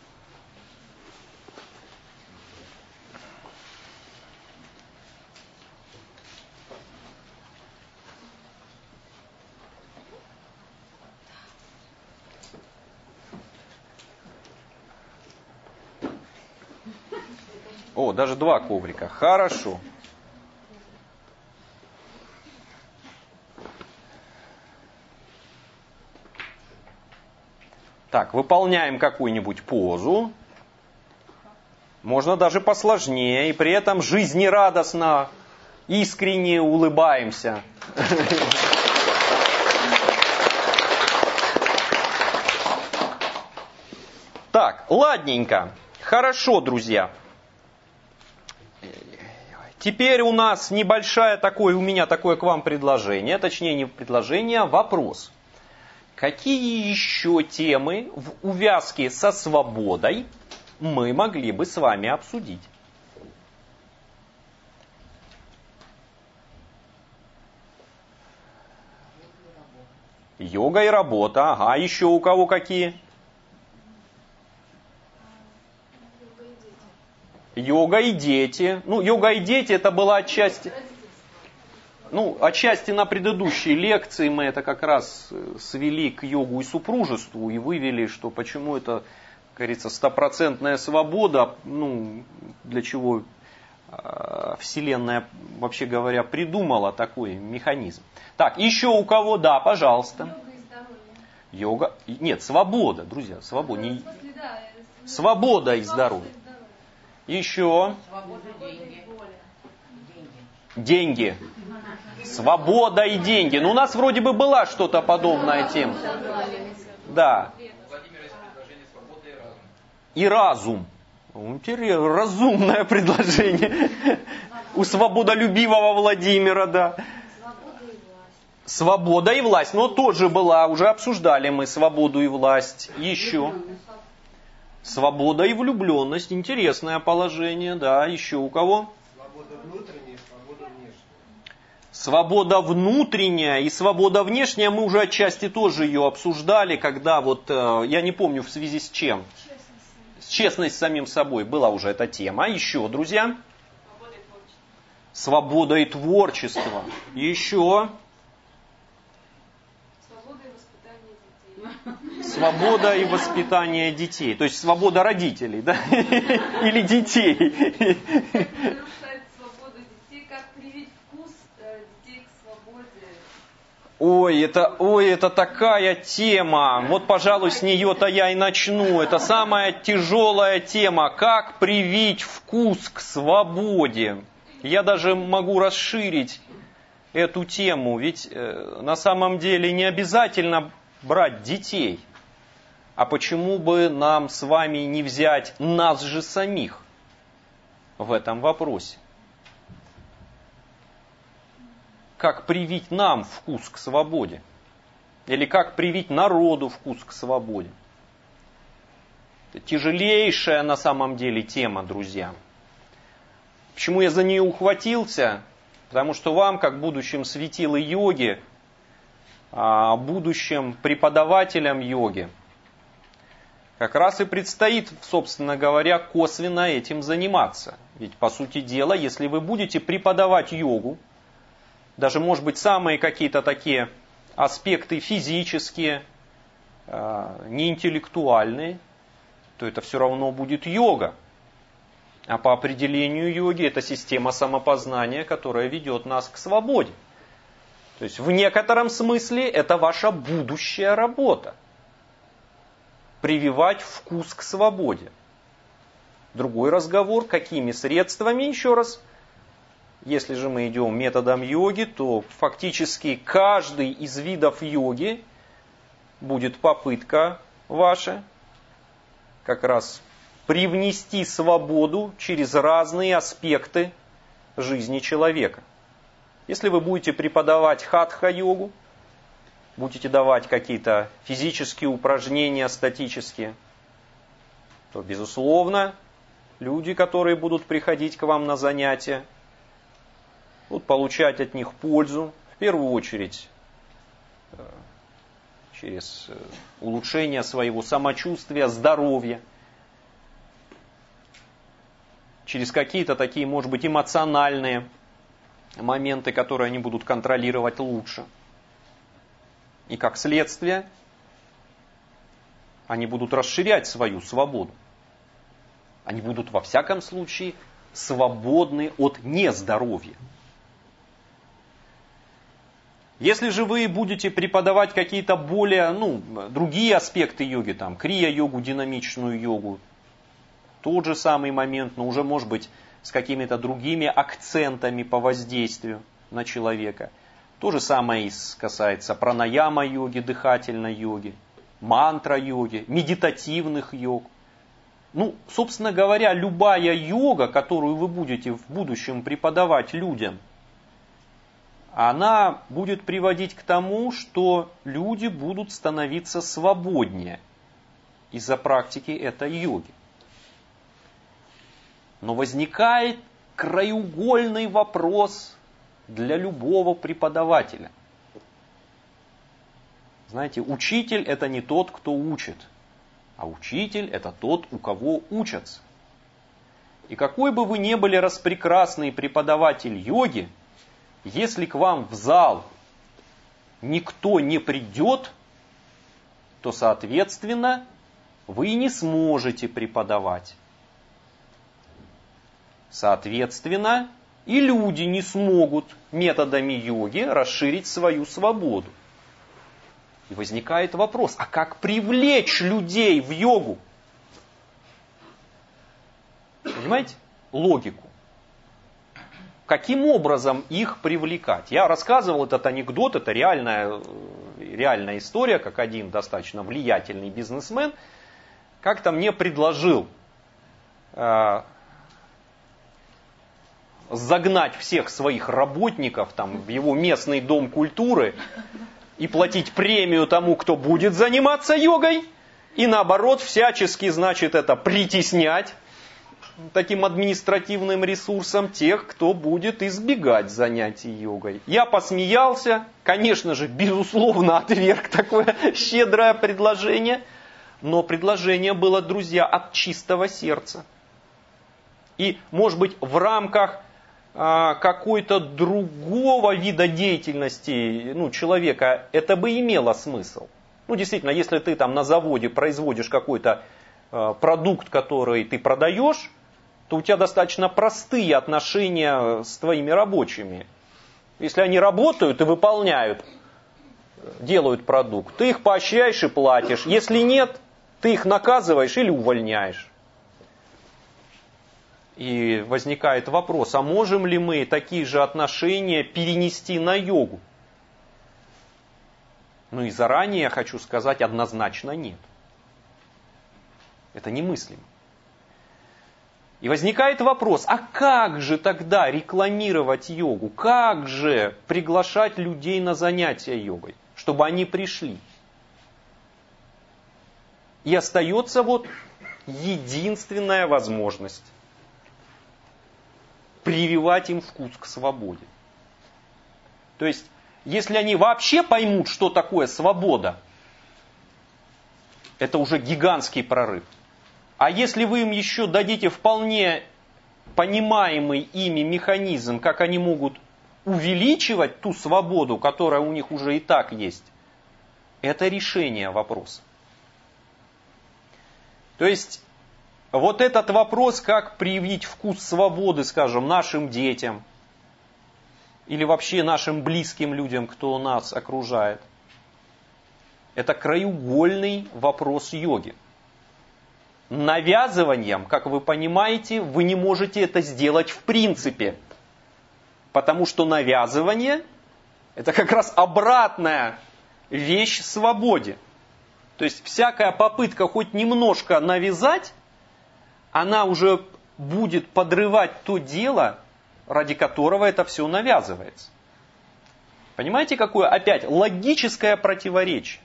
О, даже два коврика. Хорошо. Так, выполняем какую-нибудь позу. Можно даже посложнее. И при этом жизнерадостно, искренне улыбаемся. Так, ладненько. Хорошо, друзья. Теперь у нас небольшое такое, у меня такое к вам предложение, точнее не предложение, а вопрос. Какие еще темы в увязке со свободой мы могли бы с вами обсудить? Йога и работа. Ага, еще у кого какие? Йога и дети. Ну, йога и дети это была отчасти... Ну, отчасти на предыдущей лекции мы это как раз свели к йогу и супружеству и вывели, что почему это, как говорится, стопроцентная свобода, ну, для чего э, Вселенная, вообще говоря, придумала такой механизм. Так, еще у кого? Да, пожалуйста. Йога и здоровье. Йога. Нет, свобода, друзья, свобода. Ну, Не... в смысле, да, Свобода и здоровье. Еще. Свобода, деньги. Деньги. Свобода и деньги. Ну, у нас вроде бы была что-то подобная тема. Да. И разум. Интересно, разумное предложение. У свободолюбивого Владимира, да. Свобода и власть. Но тоже была, уже обсуждали мы свободу и власть. Еще. Свобода и влюбленность. Интересное положение, да. Еще у кого? Свобода внутренняя, свобода внешняя. Свобода внутренняя и свобода внешняя, мы уже отчасти тоже ее обсуждали, когда вот, я не помню в связи с чем. Честность, Честность с самим собой. Была уже эта тема. Еще, друзья. Свобода и творчество. Свобода и творчество. Еще. Свобода и воспитание детей. То есть свобода родителей, да? Или детей. Нарушает свободу детей, как привить вкус детей к свободе. Ой, это, ой, это такая тема. Вот, пожалуй, с нее-то я и начну. Это самая тяжелая тема. Как привить вкус к свободе. Я даже могу расширить эту тему. Ведь э, на самом деле не обязательно брать детей. А почему бы нам с вами не взять нас же самих в этом вопросе? Как привить нам вкус к свободе? Или как привить народу вкус к свободе? Это тяжелейшая на самом деле тема, друзья. Почему я за нее ухватился? Потому что вам, как будущим светилы йоги, будущим преподавателям йоги, как раз и предстоит, собственно говоря, косвенно этим заниматься. Ведь, по сути дела, если вы будете преподавать йогу, даже, может быть, самые какие-то такие аспекты физические, не интеллектуальные, то это все равно будет йога. А по определению йоги это система самопознания, которая ведет нас к свободе. То есть в некотором смысле это ваша будущая работа. Прививать вкус к свободе. Другой разговор, какими средствами, еще раз. Если же мы идем методом йоги, то фактически каждый из видов йоги будет попытка ваша как раз привнести свободу через разные аспекты жизни человека. Если вы будете преподавать хатха-йогу, будете давать какие-то физические упражнения, статические, то, безусловно, люди, которые будут приходить к вам на занятия, будут получать от них пользу, в первую очередь, через улучшение своего самочувствия, здоровья, через какие-то такие, может быть, эмоциональные моменты, которые они будут контролировать лучше. И как следствие, они будут расширять свою свободу. Они будут во всяком случае свободны от нездоровья. Если же вы будете преподавать какие-то более, ну, другие аспекты йоги, там, крия-йогу, динамичную йогу, тот же самый момент, но уже, может быть, с какими-то другими акцентами по воздействию на человека. То же самое и касается пранаяма-йоги, дыхательной йоги, мантра-йоги, медитативных йог. Ну, собственно говоря, любая йога, которую вы будете в будущем преподавать людям, она будет приводить к тому, что люди будут становиться свободнее из-за практики этой йоги. Но возникает краеугольный вопрос для любого преподавателя. Знаете, учитель это не тот, кто учит, а учитель это тот, у кого учатся. И какой бы вы ни были распрекрасный преподаватель йоги, если к вам в зал никто не придет, то, соответственно, вы не сможете преподавать. Соответственно, и люди не смогут методами йоги расширить свою свободу. И возникает вопрос, а как привлечь людей в йогу? Понимаете логику? Каким образом их привлекать? Я рассказывал этот анекдот, это реальная, реальная история, как один достаточно влиятельный бизнесмен как-то мне предложил э, загнать всех своих работников там, в его местный дом культуры и платить премию тому, кто будет заниматься йогой, и наоборот всячески, значит, это притеснять таким административным ресурсом тех, кто будет избегать занятий йогой. Я посмеялся, конечно же, безусловно, отверг такое щедрое предложение, но предложение было, друзья, от чистого сердца. И, может быть, в рамках а, какой-то другого вида деятельности ну, человека это бы имело смысл. Ну, действительно, если ты там на заводе производишь какой-то а, продукт, который ты продаешь, то у тебя достаточно простые отношения с твоими рабочими. Если они работают и выполняют, делают продукт, ты их поощряешь и платишь. Если нет, ты их наказываешь или увольняешь. И возникает вопрос, а можем ли мы такие же отношения перенести на йогу? Ну и заранее я хочу сказать, однозначно нет. Это немыслимо. И возникает вопрос, а как же тогда рекламировать йогу? Как же приглашать людей на занятия йогой, чтобы они пришли? И остается вот единственная возможность прививать им вкус к свободе. То есть, если они вообще поймут, что такое свобода, это уже гигантский прорыв. А если вы им еще дадите вполне понимаемый ими механизм, как они могут увеличивать ту свободу, которая у них уже и так есть, это решение вопроса. То есть, вот этот вопрос, как привить вкус свободы, скажем, нашим детям, или вообще нашим близким людям, кто нас окружает, это краеугольный вопрос йоги. Навязыванием, как вы понимаете, вы не можете это сделать в принципе. Потому что навязывание – это как раз обратная вещь свободе. То есть всякая попытка хоть немножко навязать, она уже будет подрывать то дело, ради которого это все навязывается. Понимаете, какое опять логическое противоречие?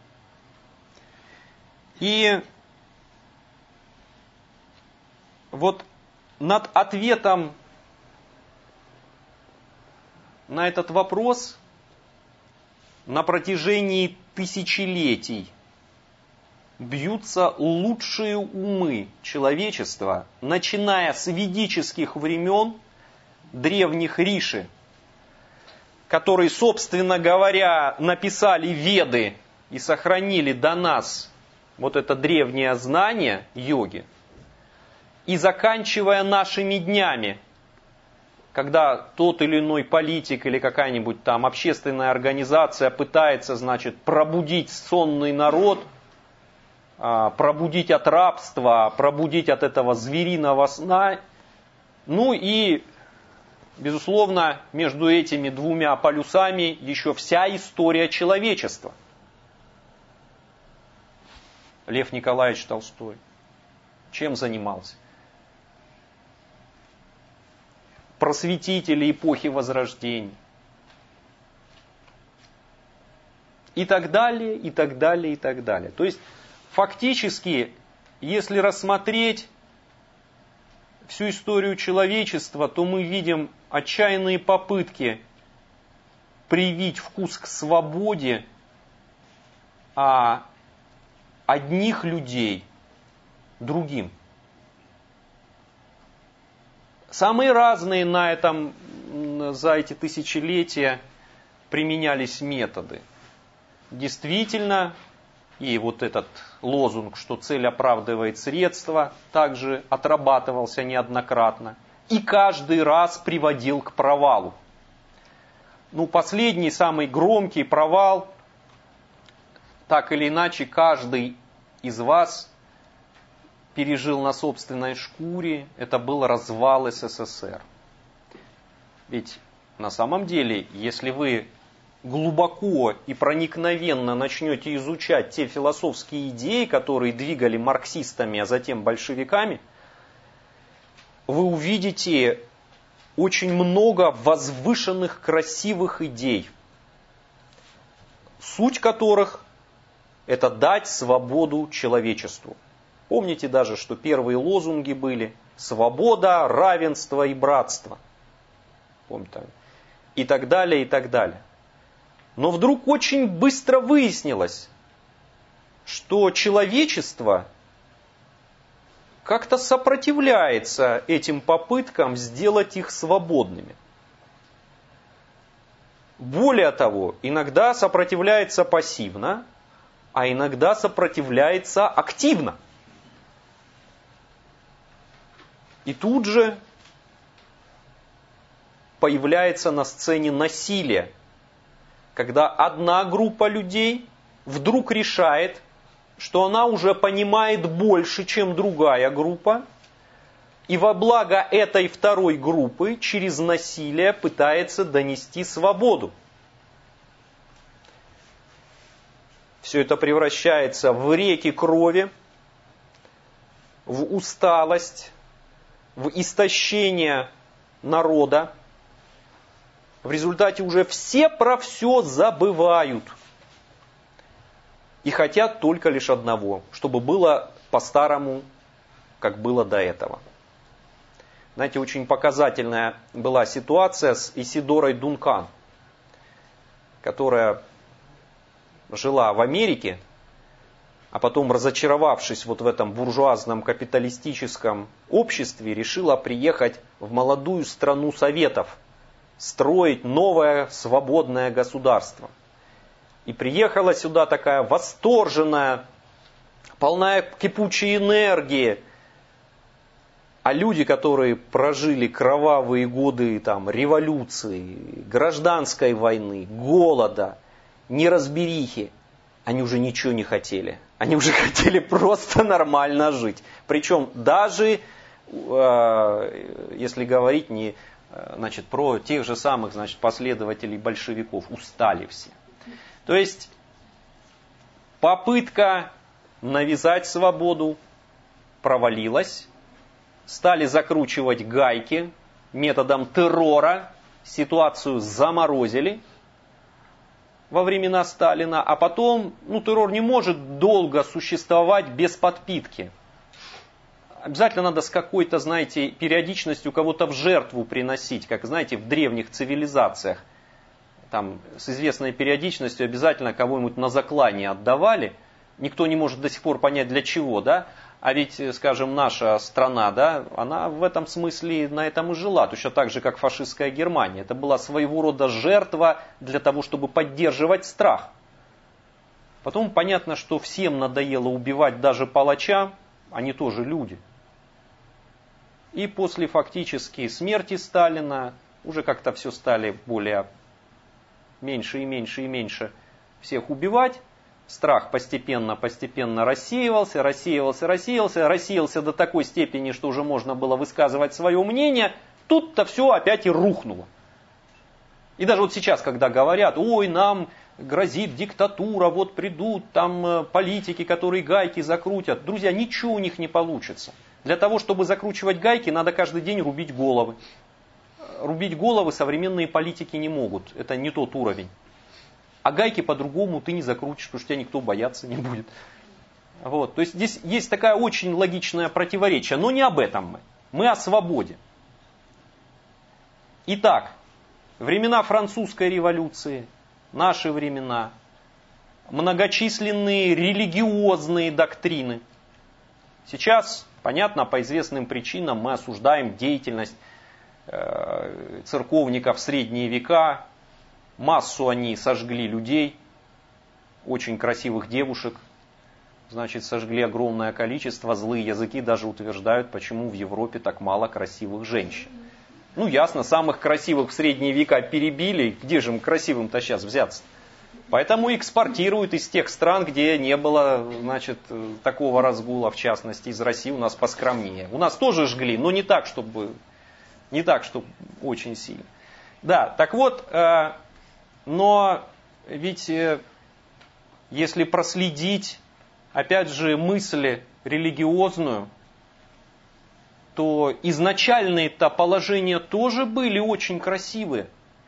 И вот над ответом на этот вопрос на протяжении тысячелетий бьются лучшие умы человечества, начиная с ведических времен древних риши, которые, собственно говоря, написали Веды и сохранили до нас вот это древнее знание йоги, и заканчивая нашими днями, когда тот или иной политик или какая-нибудь там общественная организация пытается, значит, пробудить сонный народ, пробудить от рабства, пробудить от этого звериного сна. Ну и, безусловно, между этими двумя полюсами еще вся история человечества. Лев Николаевич Толстой чем занимался? Просветители эпохи Возрождения. И так далее, и так далее, и так далее. То есть, фактически, если рассмотреть всю историю человечества, то мы видим отчаянные попытки привить вкус к свободе а одних людей другим. Самые разные на этом, за эти тысячелетия применялись методы. Действительно, и вот этот лозунг, что цель оправдывает средства, также отрабатывался неоднократно. И каждый раз приводил к провалу. Ну, последний, самый громкий провал, так или иначе, каждый из вас пережил на собственной шкуре, это был развал эс эс эс эр. Ведь на самом деле, если вы глубоко и проникновенно начнете изучать те философские идеи, которые двигали марксистами, а затем большевиками, вы увидите очень много возвышенных, красивых идей, суть которых – это дать свободу человечеству. Помните даже, что первые лозунги были «свобода, равенство и братство». Помните? И так далее, и так далее. Но вдруг очень быстро выяснилось, что человечество как-то сопротивляется этим попыткам сделать их свободными. Более того, иногда сопротивляется пассивно, а иногда сопротивляется активно. И тут же появляется на сцене насилие, когда одна группа людей вдруг решает, что она уже понимает больше, чем другая группа, и во благо этой второй группы через насилие пытается донести свободу. Все это превращается в реки крови, в усталость, в истощение народа. В результате уже все про все забывают. И хотят только лишь одного, чтобы было по-старому, как было до этого. Знаете, очень показательная была ситуация с Исидорой Дункан, которая жила в Америке, а потом, разочаровавшись вот в этом буржуазном капиталистическом обществе, решила приехать в молодую страну Советов, строить новое свободное государство. И приехала сюда такая восторженная, полная кипучей энергии. А люди, которые прожили кровавые годы там, революции, гражданской войны, голода, неразберихи, они уже ничего не хотели. Они уже хотели просто нормально жить. Причем даже, э, если говорить не, значит, про тех же самых, значит, последователей большевиков, устали все. То есть попытка навязать свободу провалилась. Стали закручивать гайки методом террора. Ситуацию заморозили во времена Сталина. А потом, ну, террор не может долго существовать без подпитки. Обязательно надо с какой-то, знаете, периодичностью кого-то в жертву приносить. Как, знаете, в древних цивилизациях. Там с известной периодичностью обязательно кого-нибудь на заклание отдавали. Никто не может до сих пор понять, для чего, да? А ведь, скажем, наша страна, да, она в этом смысле на этом и жила. Точно так же, как фашистская Германия. Это была своего рода жертва для того, чтобы поддерживать страх. Потом понятно, что всем надоело убивать даже палача, они тоже люди. И после фактически смерти Сталина уже как-то все стали более меньше и меньше и меньше всех убивать. Страх постепенно-постепенно рассеивался, рассеивался, рассеивался, рассеялся до такой степени, что уже можно было высказывать свое мнение. Тут-то все опять и рухнуло. И даже вот сейчас, когда говорят, ой, нам грозит диктатура, вот придут там политики, которые гайки закрутят. Друзья, ничего у них не получится. Для того, чтобы закручивать гайки, надо каждый день рубить головы. Рубить головы современные политики не могут. Это не тот уровень. А гайки по-другому ты не закрутишь, потому что тебя никто бояться не будет. Вот. То есть здесь есть такая очень логичное противоречие. Но не об этом мы. Мы о свободе. Итак, времена французской революции, наши времена, многочисленные религиозные доктрины. Сейчас, понятно, по известным причинам мы осуждаем деятельность э, церковников в средние века. Массу они сожгли людей, очень красивых девушек. Значит, сожгли огромное количество. Злые языки даже утверждают, почему в Европе так мало красивых женщин. Ну, ясно, самых красивых в средние века перебили. Где же им красивым-то сейчас взяться? Поэтому экспортируют из тех стран, где не было, значит, такого разгула, в частности, из России у нас поскромнее. У нас тоже жгли, но не так, чтобы, не так, чтобы очень сильно. Да, так вот, э, но ведь э, если проследить, опять же, мысль религиозную, то изначальные-то положения тоже были очень красивые,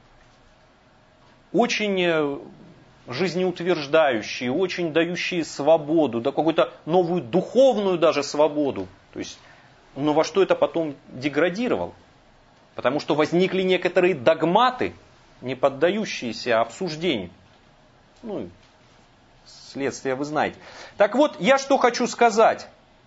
очень жизнеутверждающие, очень дающие свободу, да какую-то новую духовную даже свободу. То есть, но во что это потом деградировало? Потому что возникли некоторые догматы, не поддающиеся обсуждению. Ну, следствие вы знаете. Так вот, я что хочу сказать.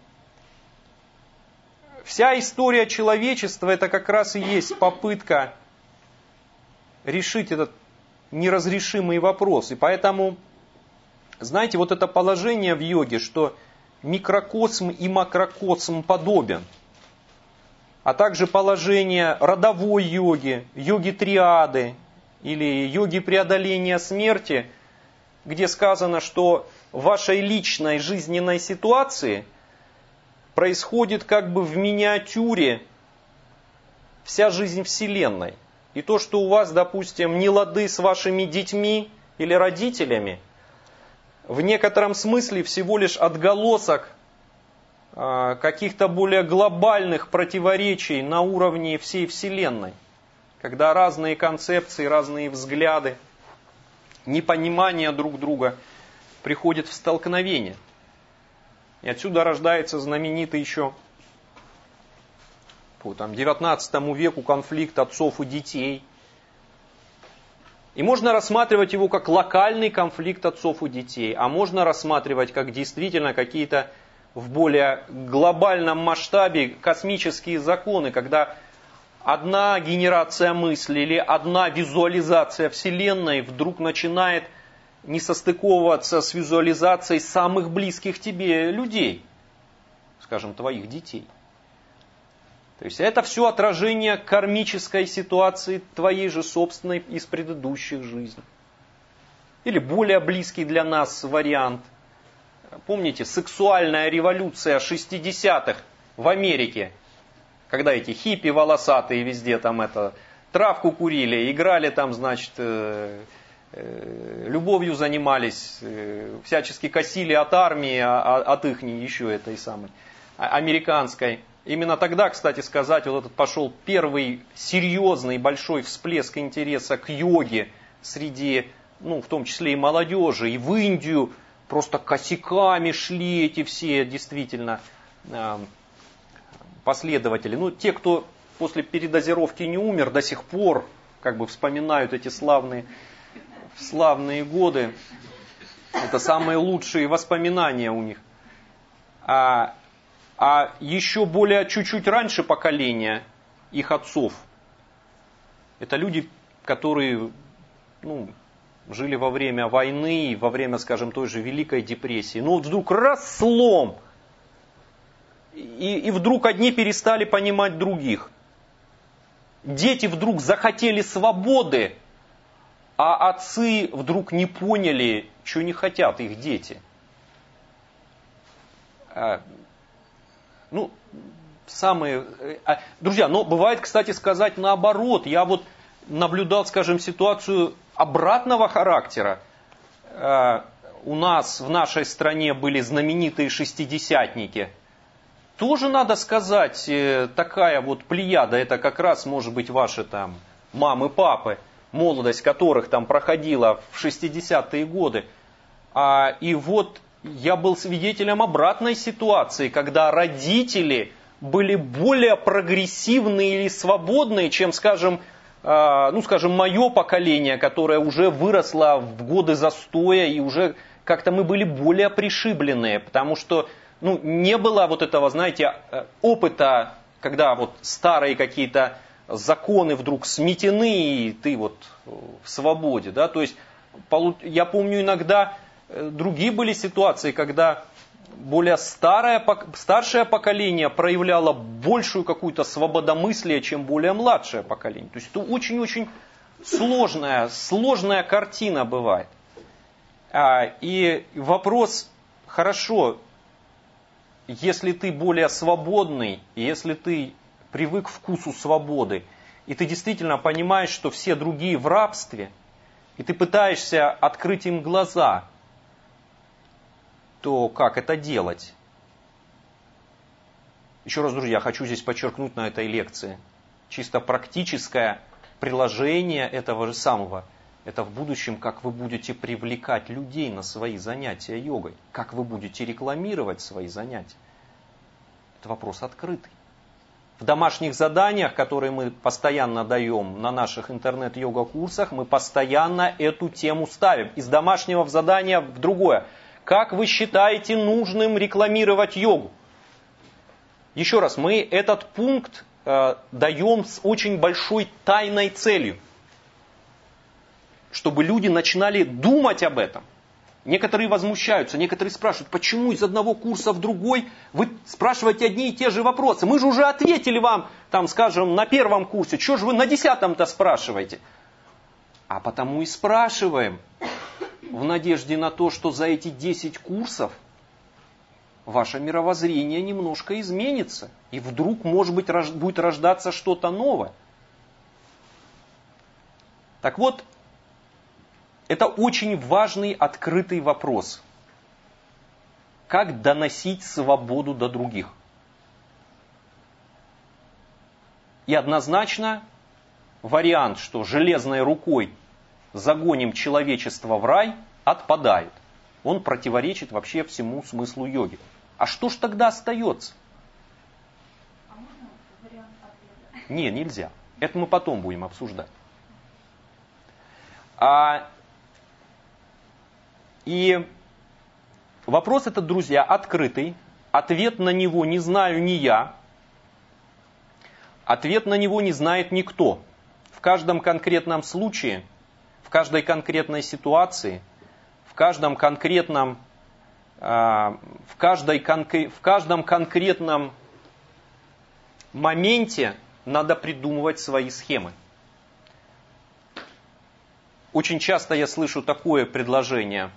Вся история человечества это как раз и есть попытка решить этот неразрешимый вопрос. И поэтому, знаете, вот это положение в йоге, что микрокосм и макрокосм подобен, а также положение родовой йоги, йоги триады или йоги преодоления смерти, где сказано, что в вашей личной жизненной ситуации происходит как бы в миниатюре вся жизнь Вселенной. И то, что у вас, допустим, не лады с вашими детьми или родителями, в некотором смысле всего лишь отголосок э, каких-то более глобальных противоречий на уровне всей Вселенной. Когда разные концепции, разные взгляды, непонимание друг друга приходят в столкновение. И отсюда рождается знаменитый еще по там, девятнадцатому веку конфликт отцов и детей. И можно рассматривать его как локальный конфликт отцов и детей, а можно рассматривать как действительно какие-то в более глобальном масштабе космические законы, когда одна генерация мысли или одна визуализация Вселенной вдруг начинает не состыковываться с визуализацией самых близких тебе людей, скажем, твоих детей. То есть это все отражение кармической ситуации твоей же собственной из предыдущих жизней. Или более близкий для нас вариант. Помните, сексуальная революция шестидесятых в Америке, когда эти хиппи волосатые везде там это травку курили, играли там, значит, э, э, любовью занимались, э, всячески косили от армии, а, от ихней еще этой самой американской. Именно тогда, кстати сказать, вот этот пошел первый серьезный большой всплеск интереса к йоге среди, ну, в том числе и молодежи. И в Индию просто косяками шли эти все действительно э, последователи. Ну, те, кто после передозировки не умер, до сих пор как бы вспоминают эти славные, славные годы. Это самые лучшие воспоминания у них. А, А еще более чуть-чуть раньше поколения их отцов, это люди, которые ну, жили во время войны, во время, скажем, той же Великой депрессии. Ну вот вдруг раз слом, и, и вдруг одни перестали понимать других. Дети вдруг захотели свободы, а отцы вдруг не поняли, что не хотят их дети. Ну, самые... Друзья, но бывает, кстати сказать, наоборот. Я вот наблюдал, скажем, ситуацию обратного характера. У нас в нашей стране были знаменитые шестидесятники. Тоже, надо сказать, такая вот плеяда, это как раз, может быть, ваши там мамы, папы, молодость которых там проходила в шестидесятые годы. И вот... Я был свидетелем обратной ситуации, когда родители были более прогрессивные или свободные, чем, скажем, ну, скажем, мое поколение, которое уже выросло в годы застоя и уже как-то мы были более пришибленные, потому что ну, не было вот этого, знаете, опыта, когда вот старые какие-то законы вдруг сметены, и ты вот в свободе. Да? То есть, я помню иногда другие были ситуации, когда более старое, старшее поколение проявляло большую какую-то свободомыслие, чем более младшее поколение. То есть это очень-очень сложная, сложная картина бывает. И вопрос, хорошо, если ты более свободный, если ты привык к вкусу свободы, и ты действительно понимаешь, что все другие в рабстве, и ты пытаешься открыть им глаза, то как это делать? Еще раз, друзья, хочу здесь подчеркнуть на этой лекции. Чисто практическое приложение этого же самого. Это в будущем, как вы будете привлекать людей на свои занятия йогой. Как вы будете рекламировать свои занятия. Это вопрос открытый. В домашних заданиях, которые мы постоянно даем на наших интернет-йога-курсах, мы постоянно эту тему ставим. Из домашнего в задание в другое. Как вы считаете нужным рекламировать йогу? Еще раз, мы этот пункт э, даем с очень большой тайной целью. Чтобы люди начинали думать об этом. Некоторые возмущаются, некоторые спрашивают, почему из одного курса в другой вы спрашиваете одни и те же вопросы. Мы же уже ответили вам, там, скажем, на первом курсе, что же вы на десятом-то спрашиваете? А потому и спрашиваем. В надежде на то, что за эти десять курсов ваше мировоззрение немножко изменится. И вдруг, может быть, будет рождаться что-то новое. Так вот, это очень важный открытый вопрос. Как доносить свободу до других? И однозначно вариант, что железной рукой загоним человечество в рай, отпадает. Он противоречит вообще всему смыслу йоги. А что ж тогда остается? А можно вариант ответа? Не, нельзя. Это мы потом будем обсуждать. А, и вопрос этот, друзья, открытый. Ответ на него не знаю ни я. Ответ на него не знает никто. В каждом конкретном случае, в каждой конкретной ситуации, в каждом конкретном, в, каждой, в каждом конкретном моменте надо придумывать свои схемы. Очень часто я слышу такое предложение.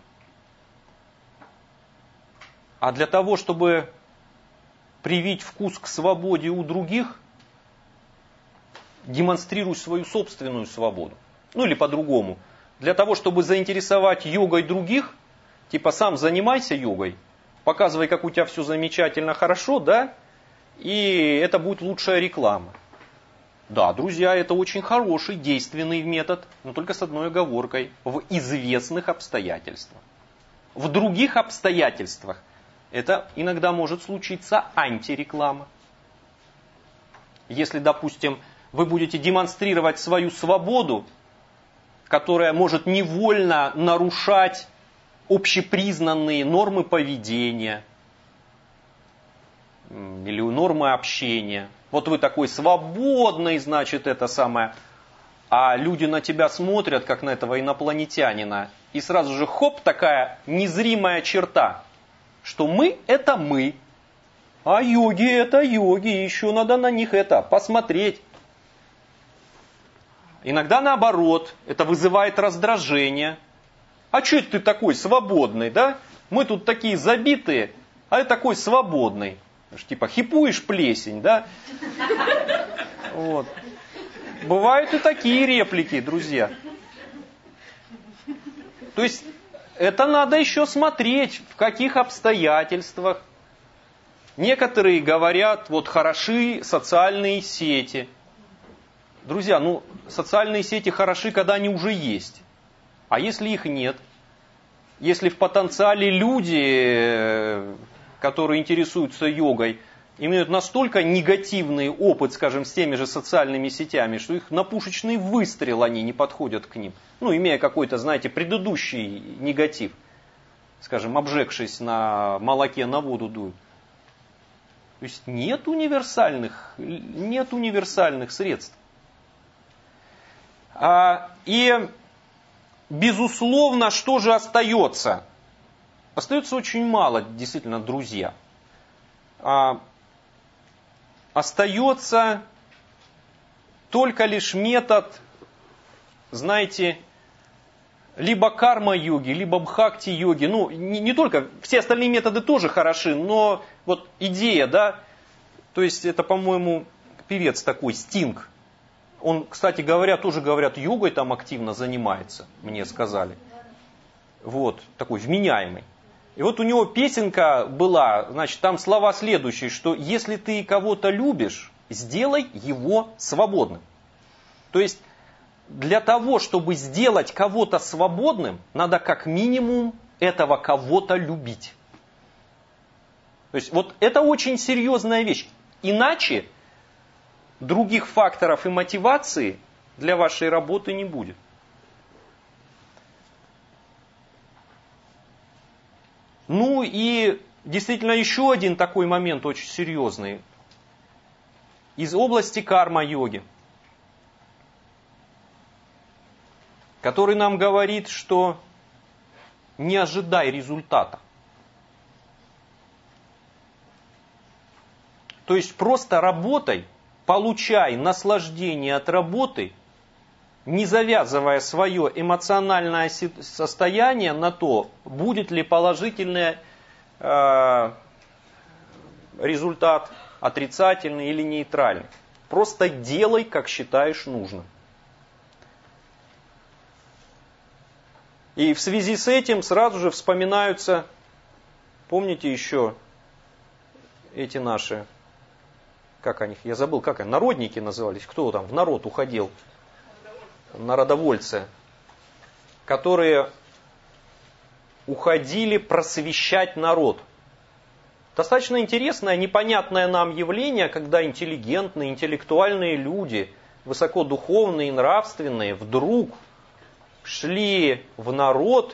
А для того, чтобы привить вкус к свободе у других, демонстрируй свою собственную свободу. Ну или по-другому. Для того, чтобы заинтересовать йогой других, типа сам занимайся йогой, показывай, как у тебя все замечательно, хорошо, да? И это будет лучшая реклама. Да, друзья, это очень хороший, действенный метод, но только с одной оговоркой. В известных обстоятельствах. В других обстоятельствах это иногда может случиться антиреклама. Если, допустим, вы будете демонстрировать свою свободу, которая может невольно нарушать общепризнанные нормы поведения или нормы общения. Вот вы такой свободный, значит, это самое, а люди на тебя смотрят, как на этого инопланетянина, и сразу же хоп, такая незримая черта, что мы это мы, а йоги это йоги, еще надо на них это посмотреть. Иногда наоборот, это вызывает раздражение. А что это ты такой свободный, да? Мы тут такие забитые, а я такой свободный. Типа хипуешь плесень, да? Вот. Бывают и такие реплики, друзья. То есть это надо еще смотреть, в каких обстоятельствах. Некоторые говорят, вот хороши социальные сети. Друзья, ну социальные сети хороши, когда они уже есть. А если их нет? Если в потенциале люди, которые интересуются йогой, имеют настолько негативный опыт, скажем, с теми же социальными сетями, что их на пушечный выстрел они не подходят к ним. Ну, имея какой-то, знаете, предыдущий негатив. скажем, обжегшись на молоке, на воду дуют. То есть нет универсальных, нет универсальных средств. А, и, безусловно, что же остается? Остается очень мало, действительно, друзья. А, остается только лишь метод, знаете, либо карма-йоги, либо бхакти-йоги. Ну, не, не только, все остальные методы тоже хороши, но вот идея, да, то есть это, по-моему, певец такой, Стинг. Он, кстати говоря, тоже, говорят, йогой там активно занимается, мне сказали. Вот, такой вменяемый. И вот у него песенка была, значит, там слова следующие, что если ты кого-то любишь, сделай его свободным. То есть для того, чтобы сделать кого-то свободным, надо как минимум этого кого-то любить. То есть вот это очень серьезная вещь. Иначе других факторов и мотивации для вашей работы не будет. Ну и действительно еще один такой момент очень серьезный. Из области карма-йоги. Который нам говорит, что не ожидай результата. То есть просто работай, получай наслаждение от работы, не завязывая свое эмоциональное состояние на то, будет ли положительный э, результат, отрицательный или нейтральный. Просто делай, как считаешь нужным. И в связи с этим сразу же вспоминаются, помните еще эти наши, как они, я забыл, как они, народники назывались, кто там в народ уходил, народовольцы, которые уходили просвещать народ. Достаточно интересное, непонятное нам явление, когда интеллигентные, интеллектуальные люди, высокодуховные, нравственные, вдруг шли в народ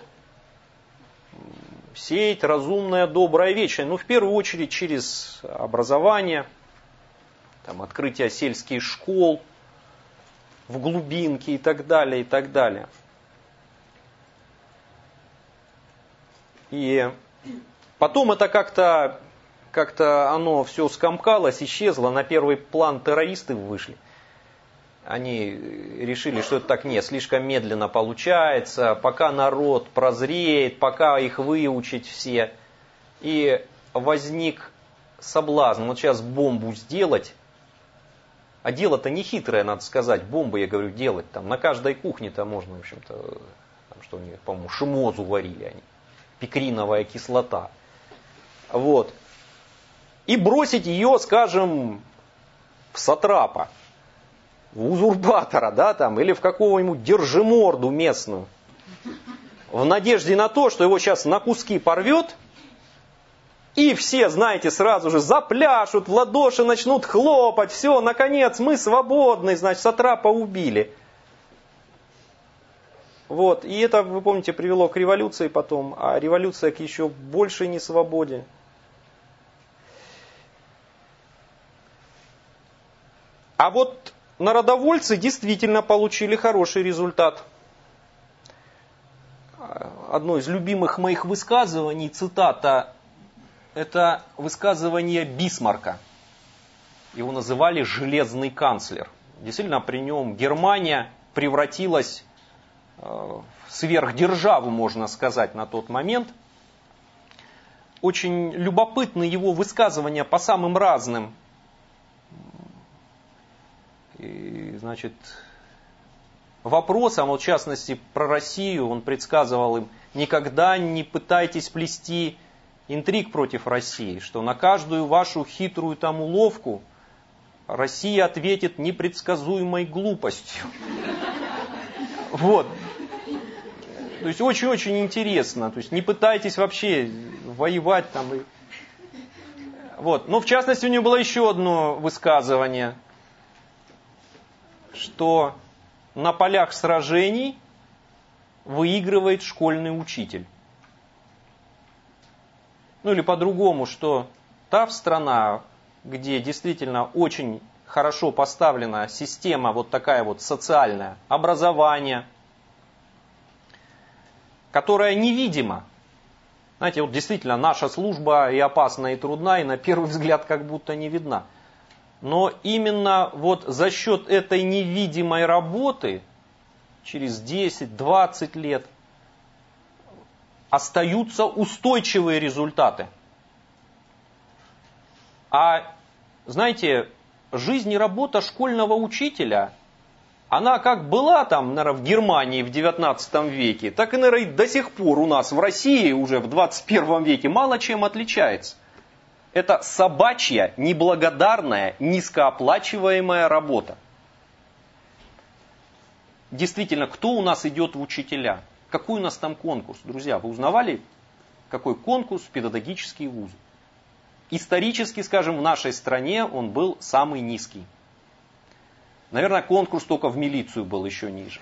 сеять разумное, доброе, вечное. Ну, в первую очередь, через образование, там, открытие сельских школ, в глубинке и так далее, и так далее. И потом это как-то, как-то оно все скомкалось, исчезло, на первый план террористы вышли. Они решили, что это так нет, слишком медленно получается, пока народ прозреет, пока их выучить все. И возник соблазн, вот сейчас бомбу сделать, а дело-то не хитрое, надо сказать, бомбы, я говорю, делать, там на каждой кухне-то можно, в общем-то, там, что у них, по-моему, шимозу варили они, пикриновая кислота. Вот. И бросить ее, скажем, в сатрапа, в узурпатора, да, там, или в какого-нибудь держиморду местную, в надежде на то, что его сейчас на куски порвет, и все, знаете, сразу же запляшут, в ладоши начнут хлопать, все, наконец, мы свободны, значит, сатрапа убили. Вот, и это, вы помните, привело к революции потом, а революция к еще большей несвободе. А вот народовольцы действительно получили хороший результат. Одно из любимых моих высказываний, цитата, это высказывание Бисмарка. Его называли «железный канцлер». Действительно, при нем Германия превратилась в сверхдержаву, можно сказать, на тот момент. Очень любопытны его высказывания по самым разным, и, значит, вопросам, вот в частности про Россию, он предсказывал им: никогда не пытайтесь плести интриг против России, что на каждую вашу хитрую там уловку Россия ответит непредсказуемой глупостью. Вот. То есть очень-очень интересно. То есть не пытайтесь вообще воевать там. Вот. Но в частности у него было еще одно высказывание, что на полях сражений выигрывает школьный учитель. Ну или по-другому, что та страна, где действительно очень хорошо поставлена система вот такая вот социальная, образование, которая невидима. Знаете, вот действительно наша служба и опасна, и трудна, и на первый взгляд как будто не видна. Но именно вот за счет этой невидимой работы через десять-двадцать лет остаются устойчивые результаты. А знаете, жизнь и работа школьного учителя, она как была там, наверное, в Германии в девятнадцатом веке, так и, наверное, до сих пор у нас в России уже в двадцать первом веке мало чем отличается. Это собачья, неблагодарная, низкооплачиваемая работа. Действительно, кто у нас идет в учителя? Какой у нас там конкурс? Друзья, вы узнавали, какой конкурс в педагогические вузы? Исторически, скажем, в нашей стране он был самый низкий. Наверное, конкурс только в милицию был еще ниже.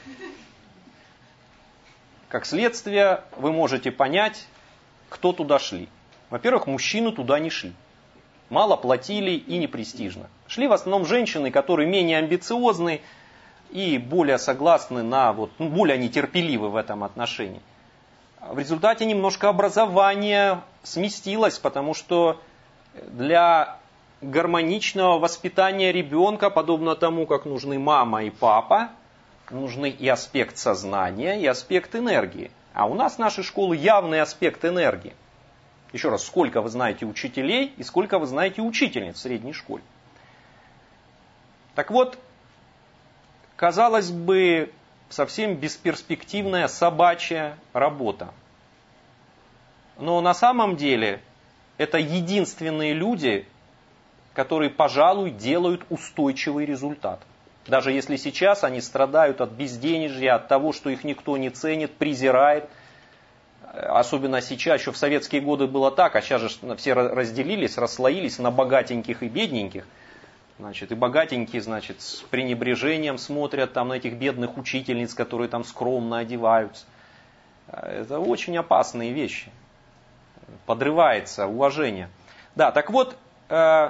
Как следствие, вы можете понять, кто туда шли. Во-первых, мужчины туда не шли. Мало платили и не престижно. Шли в основном женщины, которые менее амбициозны и более согласны на, вот, ну, более нетерпеливы в этом отношении. В результате немножко образование сместилось, потому что для гармоничного воспитания ребенка, подобно тому, как нужны мама и папа, нужны и аспект сознания, и аспект энергии. А у нас наши школы явный аспект энергии. Еще раз, сколько вы знаете учителей и сколько вы знаете учительниц в средней школе. Так вот, казалось бы, совсем бесперспективная собачья работа. Но на самом деле это единственные люди, которые, пожалуй, делают устойчивый результат. Даже если сейчас они страдают от безденежья, от того, что их никто не ценит, презирает. Особенно сейчас, еще в советские годы было так, а сейчас же все разделились, расслоились на богатеньких и бедненьких. Значит, и богатенькие, значит, с пренебрежением смотрят там на этих бедных учительниц, которые там скромно одеваются. Это очень опасные вещи. Подрывается уважение. Да, так вот, э,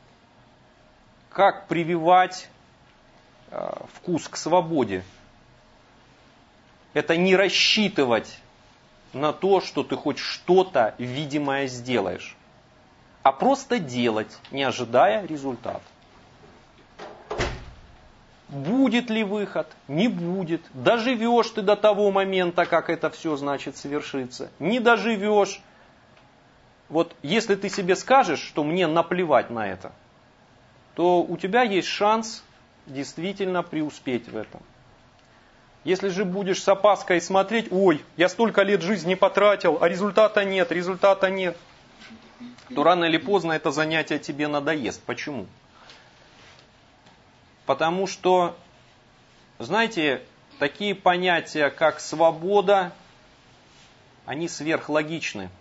как прививать э, вкус к свободе? Это не рассчитывать на то, что ты хоть что-то видимое сделаешь, а просто делать, не ожидая результата. Будет ли выход? Не будет. Доживешь ты до того момента, как это все, значит, совершится. Не доживешь. Вот если ты себе скажешь, что мне наплевать на это, то у тебя есть шанс действительно преуспеть в этом. Если же будешь с опаской смотреть, ой, я столько лет жизни потратил, а результата нет, результата нет, то рано или поздно это занятие тебе надоест. Почему? Потому что, знаете, такие понятия, как свобода, они сверхлогичны.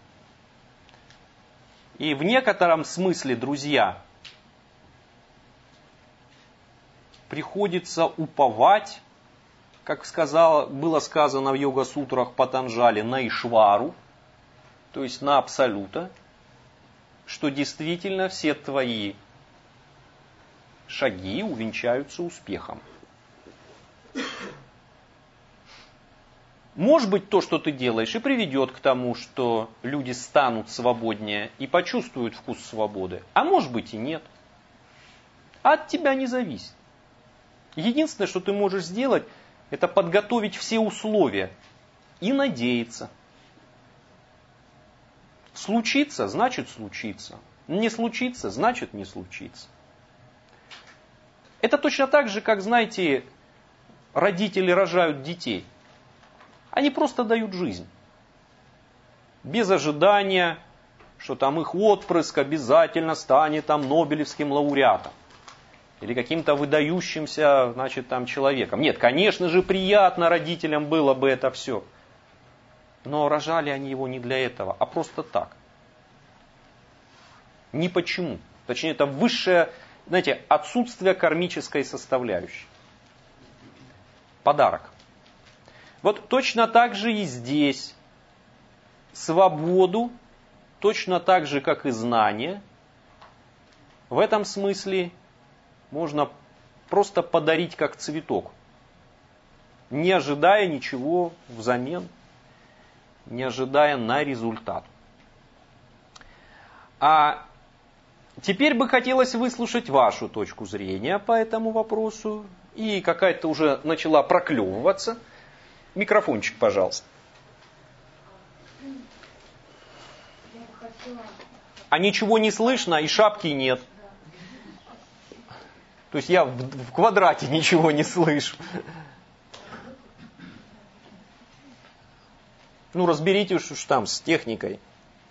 И в некотором смысле, друзья, приходится уповать, как сказал, было сказано в йога-сутрах Патанджали, на Ишвару, то есть на Абсолюта, что действительно все твои шаги увенчаются успехом. Может быть, то, что ты делаешь, и приведет к тому, что люди станут свободнее и почувствуют вкус свободы. А может быть и нет. А от тебя не зависит. Единственное, что ты можешь сделать, это подготовить все условия и надеяться. Случится, значит случится. Не случится, значит не случится. Это точно так же, как, знаете, родители рожают детей. Они просто дают жизнь. Без ожидания, что там их отпрыск обязательно станет там Нобелевским лауреатом. Или каким-то выдающимся, значит, там человеком. Нет, конечно же, приятно родителям было бы это все. Но рожали они его не для этого, а просто так. Ни почему. Точнее, это высшее, знаете, отсутствие кармической составляющей. Подарок. Вот точно так же и здесь. Свободу точно так же, как и знание, в этом смысле можно просто подарить как цветок, не ожидая ничего взамен, не ожидая на результат. А теперь бы хотелось выслушать вашу точку зрения по этому вопросу. И какая-то уже начала проклевываться. Микрофончик, пожалуйста. А ничего не слышно, и шапки нет. То есть я в, в квадрате ничего не слышу. Ну, разберите уж там с техникой.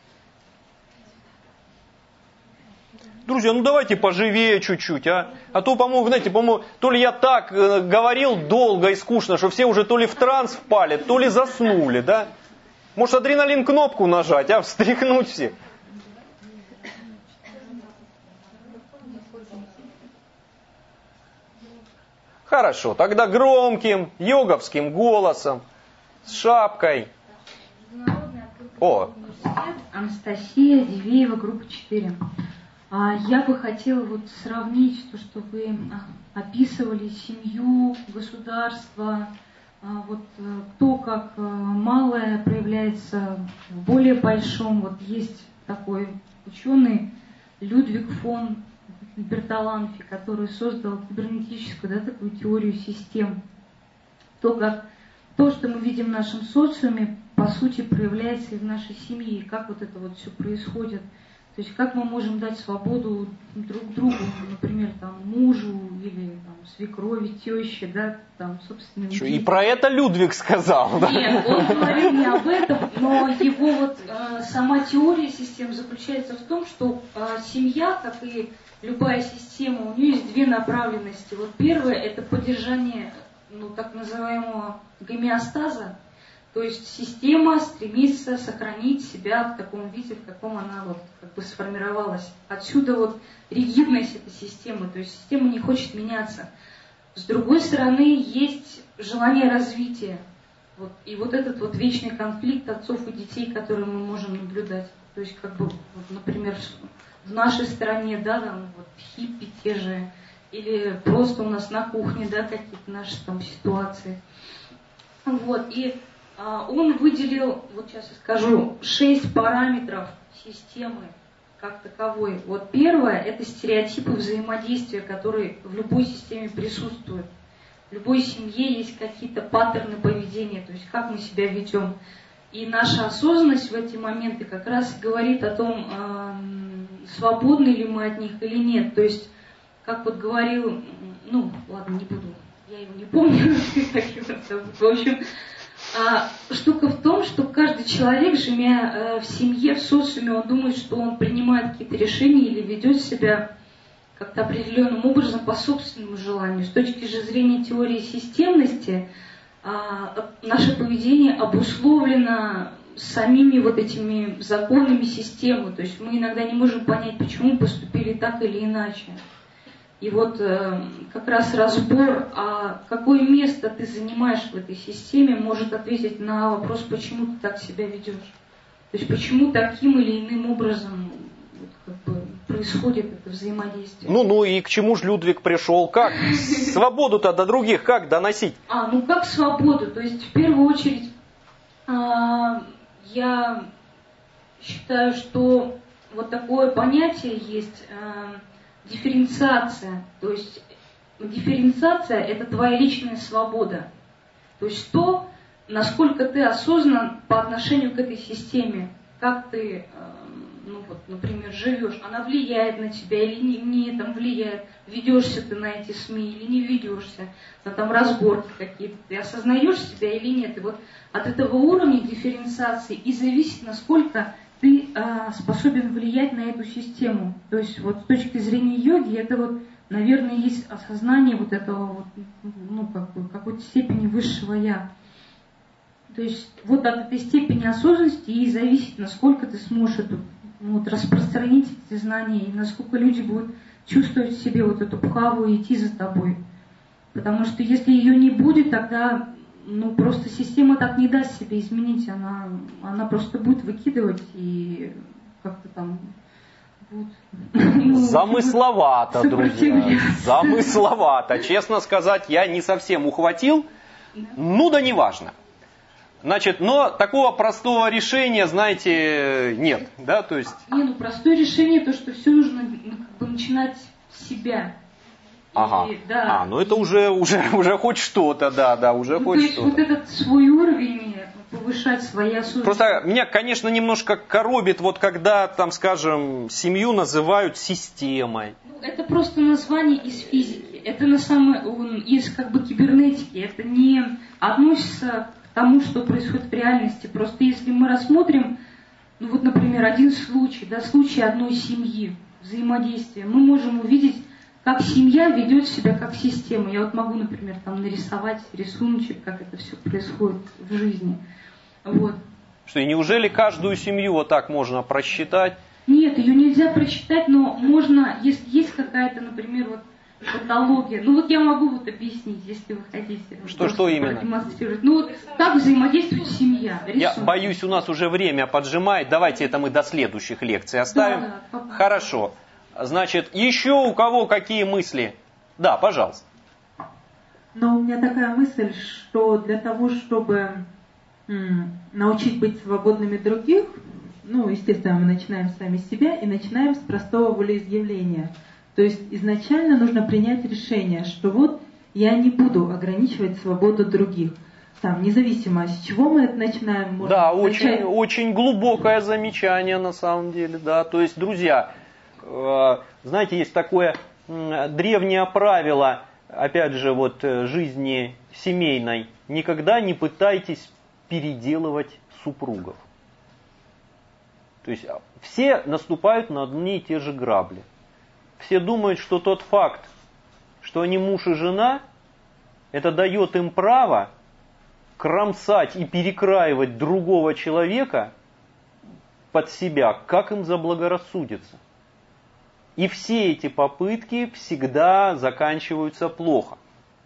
Друзья, ну давайте поживее чуть-чуть, а? А то, по-моему, знаете, по-моему, то ли я так э, говорил долго и скучно, что все уже то ли в транс впали, то ли заснули, да? Может, адреналин кнопку нажать, а? Встряхнуть всех. Хорошо, тогда громким, йоговским голосом, с шапкой. О! Анастасия Дивеева, группа четыре. Я бы хотела вот сравнить то, что вы описывали, семью, государство, вот то, как малое проявляется в более большом. Вот есть такой ученый Людвиг фон Берталанфи, который создал кибернетическую, да, такую теорию систем. То, как то, что мы видим в нашем социуме, по сути, проявляется и в нашей семье, и как вот это вот все происходит. То есть как мы можем дать свободу друг другу, например, там, мужу или там, свекрови, теще, да, там, собственно. Что, и про это Людвиг сказал, да? Нет, он говорил не об этом, но его вот э, сама теория систем заключается в том, что э, семья, как и любая система, у нее есть две направленности. Вот первое — это поддержание, ну, так называемого гомеостаза. То есть система стремится сохранить себя в таком виде, в каком она вот как бы сформировалась. Отсюда вот ригидность этой системы, то есть система не хочет меняться. С другой стороны, есть желание развития. Вот, и вот этот вот вечный конфликт отцов и детей, который мы можем наблюдать. То есть, как бы, вот, например, в нашей стране, да, там вот хиппи те же, или просто у нас на кухне, да, какие-то наши там ситуации. Вот, и он выделил, вот сейчас я скажу, шесть параметров системы как таковой. Вот первое — это стереотипы взаимодействия, которые в любой системе присутствуют. В любой семье есть какие-то паттерны поведения, то есть как мы себя ведем. И наша осознанность в эти моменты как раз говорит о том, свободны ли мы от них или нет. То есть, как вот говорил, ну, ладно, не буду, я его не помню, в общем, А штука в том, что каждый человек, живя в семье, в социуме, он думает, что он принимает какие-то решения или ведет себя как-то определенным образом по собственному желанию. С точки зрения теории системности, наше поведение обусловлено самими вот этими законами системы. То есть мы иногда не можем понять, почему поступили так или иначе. И вот э, как раз разбор, а какое место ты занимаешь в этой системе, может ответить на вопрос, почему ты так себя ведешь. То есть почему таким или иным образом вот, как бы, происходит это взаимодействие. Ну, ну и к чему же Людвиг пришел? Как? Свободу-то до других как доносить? А, ну как свободу? То есть в первую очередь э, я считаю, что вот такое понятие есть... Э, дифференциация. То есть дифференциация — это твоя личная свобода. То есть то, насколько ты осознан по отношению к этой системе, как ты, ну вот, например, живешь, она влияет на тебя или не, не там влияет, ведешься ты на эти СМИ или не ведешься, на там разборки какие-то, ты осознаешь себя или нет. И вот от этого уровня дифференциации и зависит, насколько ты а, способен влиять на эту систему. То есть вот с точки зрения йоги, это вот, наверное, есть осознание вот этого вот, ну, как бы, какой-то степени высшего я. То есть вот от этой степени осознанности и зависит, насколько ты сможешь эту, вот, распространить эти знания, и насколько люди будут чувствовать в себе вот эту бхаву и идти за тобой. Потому что если ее не будет, тогда ну, просто система так не даст себе изменить, она, она просто будет выкидывать, и как-то там вот. Замысловато, друзья. Замысловато. Честно сказать, я не совсем ухватил. Ну да неважно. Значит, но такого простого решения, знаете, нет, да, то есть... Не, ну простое решение, то, что все нужно ну, как бы начинать с себя. Ага, и, да, а, ну это уже, уже, уже хоть что-то, да, да, уже ну, хоть то есть что-то. вот этот свой уровень, повышать свои осознанности. Просто меня, конечно, немножко коробит, вот когда, там, скажем, семью называют системой. Это просто название из физики, это на самом, из как бы кибернетики, это не относится к тому, что происходит в реальности. Просто если мы рассмотрим, ну вот, например, один случай, да, случай одной семьи, взаимодействия, мы можем увидеть, как семья ведет себя как система. Я вот могу, например, там нарисовать рисуночек, как это все происходит в жизни. Вот. Что, и неужели каждую семью вот так можно просчитать? Нет, ее нельзя прочитать, но можно, если есть какая-то, например, вот патология. Ну вот я могу вот объяснить, если вы хотите. Что, что именно? Продемонстрировать. Ну вот как взаимодействует семья. Рисунок. Я боюсь, у нас уже время поджимает. Давайте это мы до следующих лекций оставим. Да, да, хорошо. Значит, еще у кого какие мысли? Да, пожалуйста. Но у меня такая мысль, что для того, чтобы м, научить быть свободными других, ну, естественно, мы начинаем сами с себя и начинаем с простого волеизъявления. То есть изначально нужно принять решение, что вот я не буду ограничивать свободу других. Там, независимо с чего мы это начинаем. Да, начать... очень, очень глубокое замечание на самом деле. Да. То есть, друзья, э, знаете, есть такое э, древнее правило, опять же, вот жизни семейной. Никогда не пытайтесь переделывать супругов. То есть все наступают на одни и те же грабли. Все думают, что тот факт, что они муж и жена, это дает им право кромсать и перекраивать другого человека под себя, как им заблагорассудится. И все эти попытки всегда заканчиваются плохо.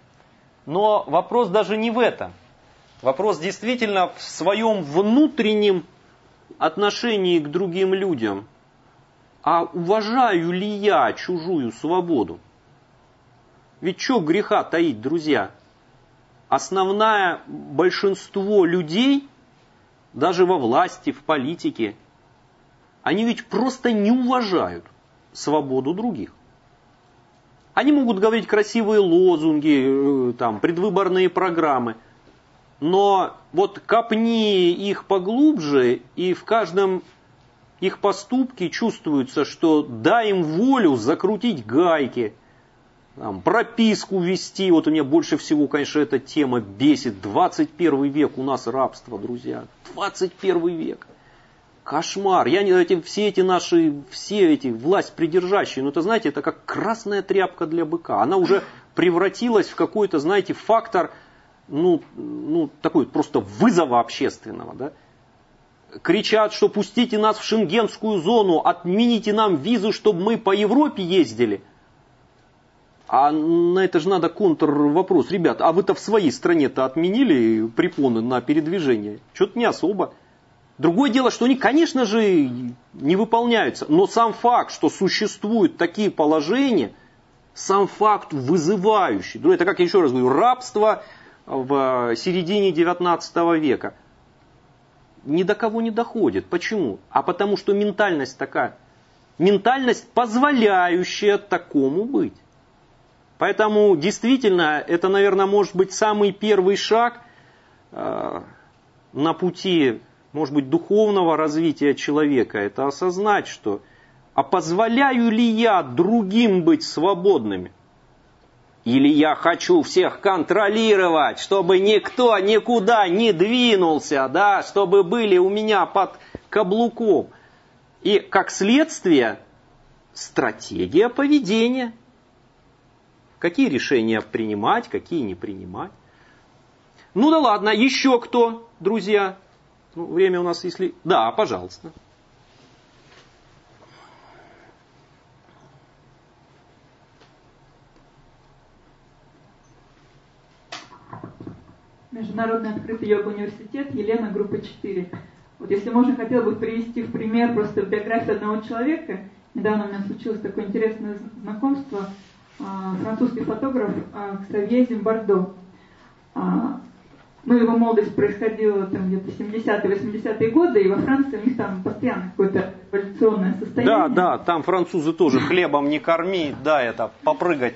Но вопрос даже не в этом. Вопрос действительно в своем внутреннем отношении к другим людям. А уважаю ли я чужую свободу? Ведь что греха таить, друзья? Основное большинство людей, даже во власти, в политике, они ведь просто не уважают свободу других. Они могут говорить красивые лозунги, там, предвыборные программы, но вот копни их поглубже, и в каждом их поступке чувствуется, что дай им волю закрутить гайки, там, прописку ввести. Вот у меня больше всего, конечно, эта тема бесит. двадцать первый век, у нас рабство, друзья. двадцать первый век. Кошмар. Я не, эти, все эти наши, все эти власть придержащие, ну это, знаете, это как красная тряпка для быка. Она уже превратилась в какой-то, знаете, фактор, ну, ну такой просто вызова общественного, да. Кричат, что пустите нас в шенгенскую зону, отмените нам визу, чтобы мы по Европе ездили. А на это же надо контрвопрос. Ребят, а вы-то в своей стране-то отменили препоны на передвижение? Что-то не особо. Другое дело, что они, конечно же, не выполняются. Но сам факт, что существуют такие положения, сам факт вызывающий. Это, как я еще раз говорю, рабство в середине девятнадцатого века. Ни до кого не доходит. Почему? А потому что ментальность такая. Ментальность, позволяющая такому быть. Поэтому действительно, это, наверное, может быть самый первый шаг э, на пути, может быть, духовного развития человека. Это осознать, что а позволяю ли я другим быть свободными? Или я хочу всех контролировать, чтобы никто никуда не двинулся, да, чтобы были у меня под каблуком. И как следствие, стратегия поведения. Какие решения принимать, какие не принимать. Ну да ладно, еще кто, друзья? Ну, время у нас, если... Да, пожалуйста. Международный открытый йога университет, Елена, группа четыре. Вот если можно, хотела бы привести в пример просто биографию одного человека. Недавно у меня случилось такое интересное знакомство. Французский фотограф Ксавье Зимбардо. Ну, его молодость происходила там где-то семидесятые, восьмидесятые годы, и во Франции у них там постоянно какое-то революционное состояние. Да, да, там французы тоже хлебом не корми, да, это попрыгать.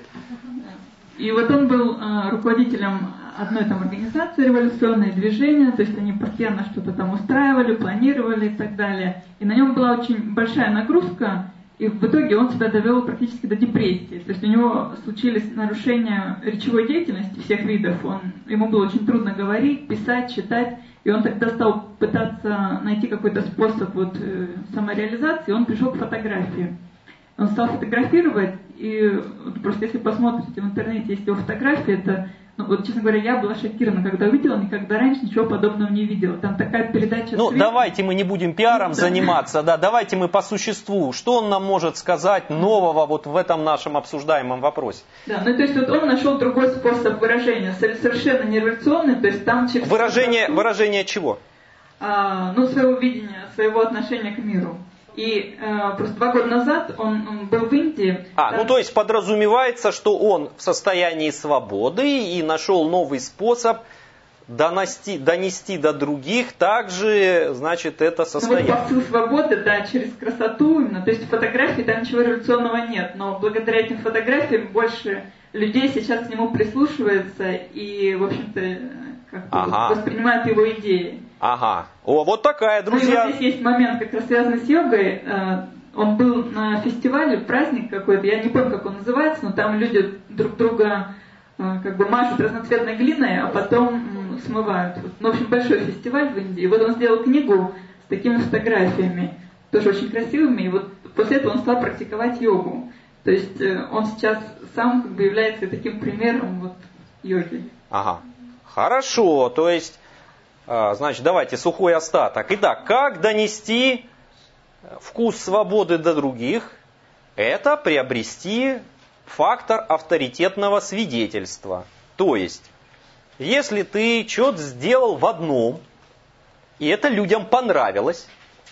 И вот он был э, руководителем одной там организации революционной, движения, то есть они постоянно что-то там устраивали, планировали и так далее. И на нем была очень большая нагрузка, и в итоге он себя довел практически до депрессии. То есть у него случились нарушения речевой деятельности всех видов. Он, ему было очень трудно говорить, писать, читать. И он тогда стал пытаться найти какой-то способ вот, э, самореализации. И он пришел к фотографии. Он стал фотографировать. И вот, просто если посмотрите в интернете, есть его фотографии, это... Ну, вот, честно говоря, я была шокирована, когда увидела, никогда раньше ничего подобного не видела. Там такая передача... Ну, света. давайте мы не будем пиаром да. заниматься, да, давайте мы по существу. Что он нам может сказать нового вот в этом нашем обсуждаемом вопросе? Да, ну, то есть вот он нашел другой способ выражения, совершенно не революционный, то есть там через... Выражение, выражение чего? А, ну, своего видения, своего отношения к миру. И э, просто два года назад он, он был в Индии. А, там... ну то есть подразумевается, что он в состоянии свободы и нашел новый способ донести, донести до других также, значит, это состояние. Ну, вот посыл свободы, да, через красоту именно. То есть фотографии там ничего революционного нет, но благодаря этим фотографиям больше людей сейчас к нему прислушивается и, в общем-то, как-то ага. воспринимают его идеи. Ага. О, вот такая, друзья. Ну, и вот здесь есть момент, как раз связанный с йогой. Он был на фестивале, праздник какой-то, я не помню, как он называется, но там люди друг друга как бы мажут разноцветной глиной, а потом смывают. Ну, в общем, большой фестиваль в Индии. И вот он сделал книгу с такими фотографиями, тоже очень красивыми, и вот после этого он стал практиковать йогу. То есть он сейчас сам как бы является таким примером вот йоги. Ага. Хорошо, то есть значит, давайте сухой остаток. Итак, как донести вкус свободы до других? Это приобрести фактор авторитетного свидетельства. То есть, если ты что-то сделал в одном, и это людям понравилось,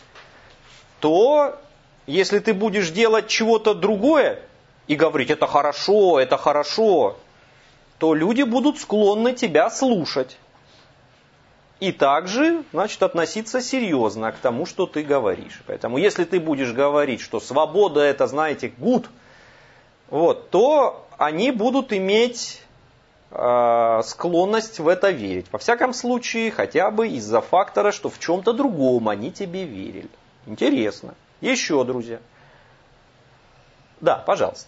то если ты будешь делать чего-то другое и говорить, это хорошо, это хорошо, то люди будут склонны тебя слушать. И также, значит, относиться серьезно к тому, что ты говоришь. Поэтому, если ты будешь говорить, что свобода это, знаете, good, вот, то они будут иметь э, склонность в это верить. Во всяком случае, хотя бы из-за фактора, что в чем-то другом они тебе верили. Интересно. Еще, друзья. Да, пожалуйста.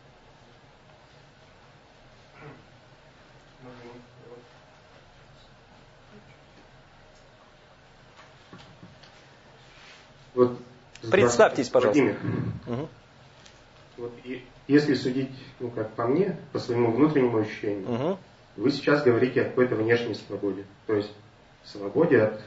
Вот, представьтесь, пожалуйста. Владимир. Угу. Вот, и, если судить, ну, как по мне, по своему внутреннему ощущению, угу. вы сейчас говорите о какой-то внешней свободе. То есть свободе от,